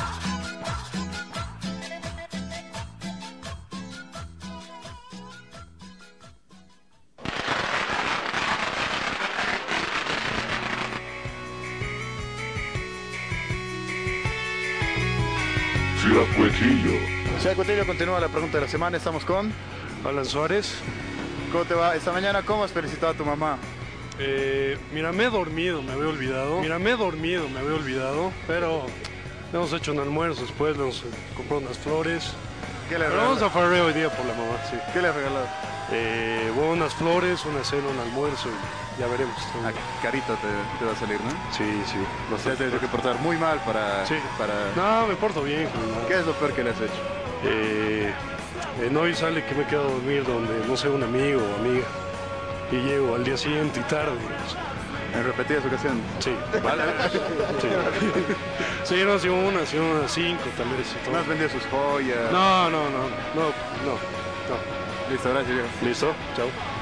Ciudad Cuetillo. Ciudad Cuetillo, continúa la pregunta de la semana. Estamos con Alan Suárez. ¿Cómo te va? Esta mañana, ¿cómo has felicitado a tu mamá? Eh, mira, me he dormido, me había olvidado. Mira, me he dormido, me había olvidado. Pero hemos hecho un almuerzo después, le hemos comprado unas flores. ¿Qué le Pero vamos a farreo hoy día por la mamá, sí. ¿Qué le has regalado? Eh, bueno, unas flores, una cena, un almuerzo y ya veremos. Ah, carito te, te va a salir, ¿no? Sí, sí. No sé, te has que portar muy mal para... Sí. para... No, me porto bien. No. ¿Qué es lo peor que le has hecho? Eh, eh, no, y sale que me he quedado a dormir donde, no sé, un amigo o amiga. Y llego al día siguiente y tarde. ¿En repetidas ocasiones? Sí. Vale. Sí. Sí, no, sí, una, sí, una, cinco tal vez. ¿No has vendido sus joyas? No, no, no, no, no, no. Listo, gracias, viejo. Listo, chao.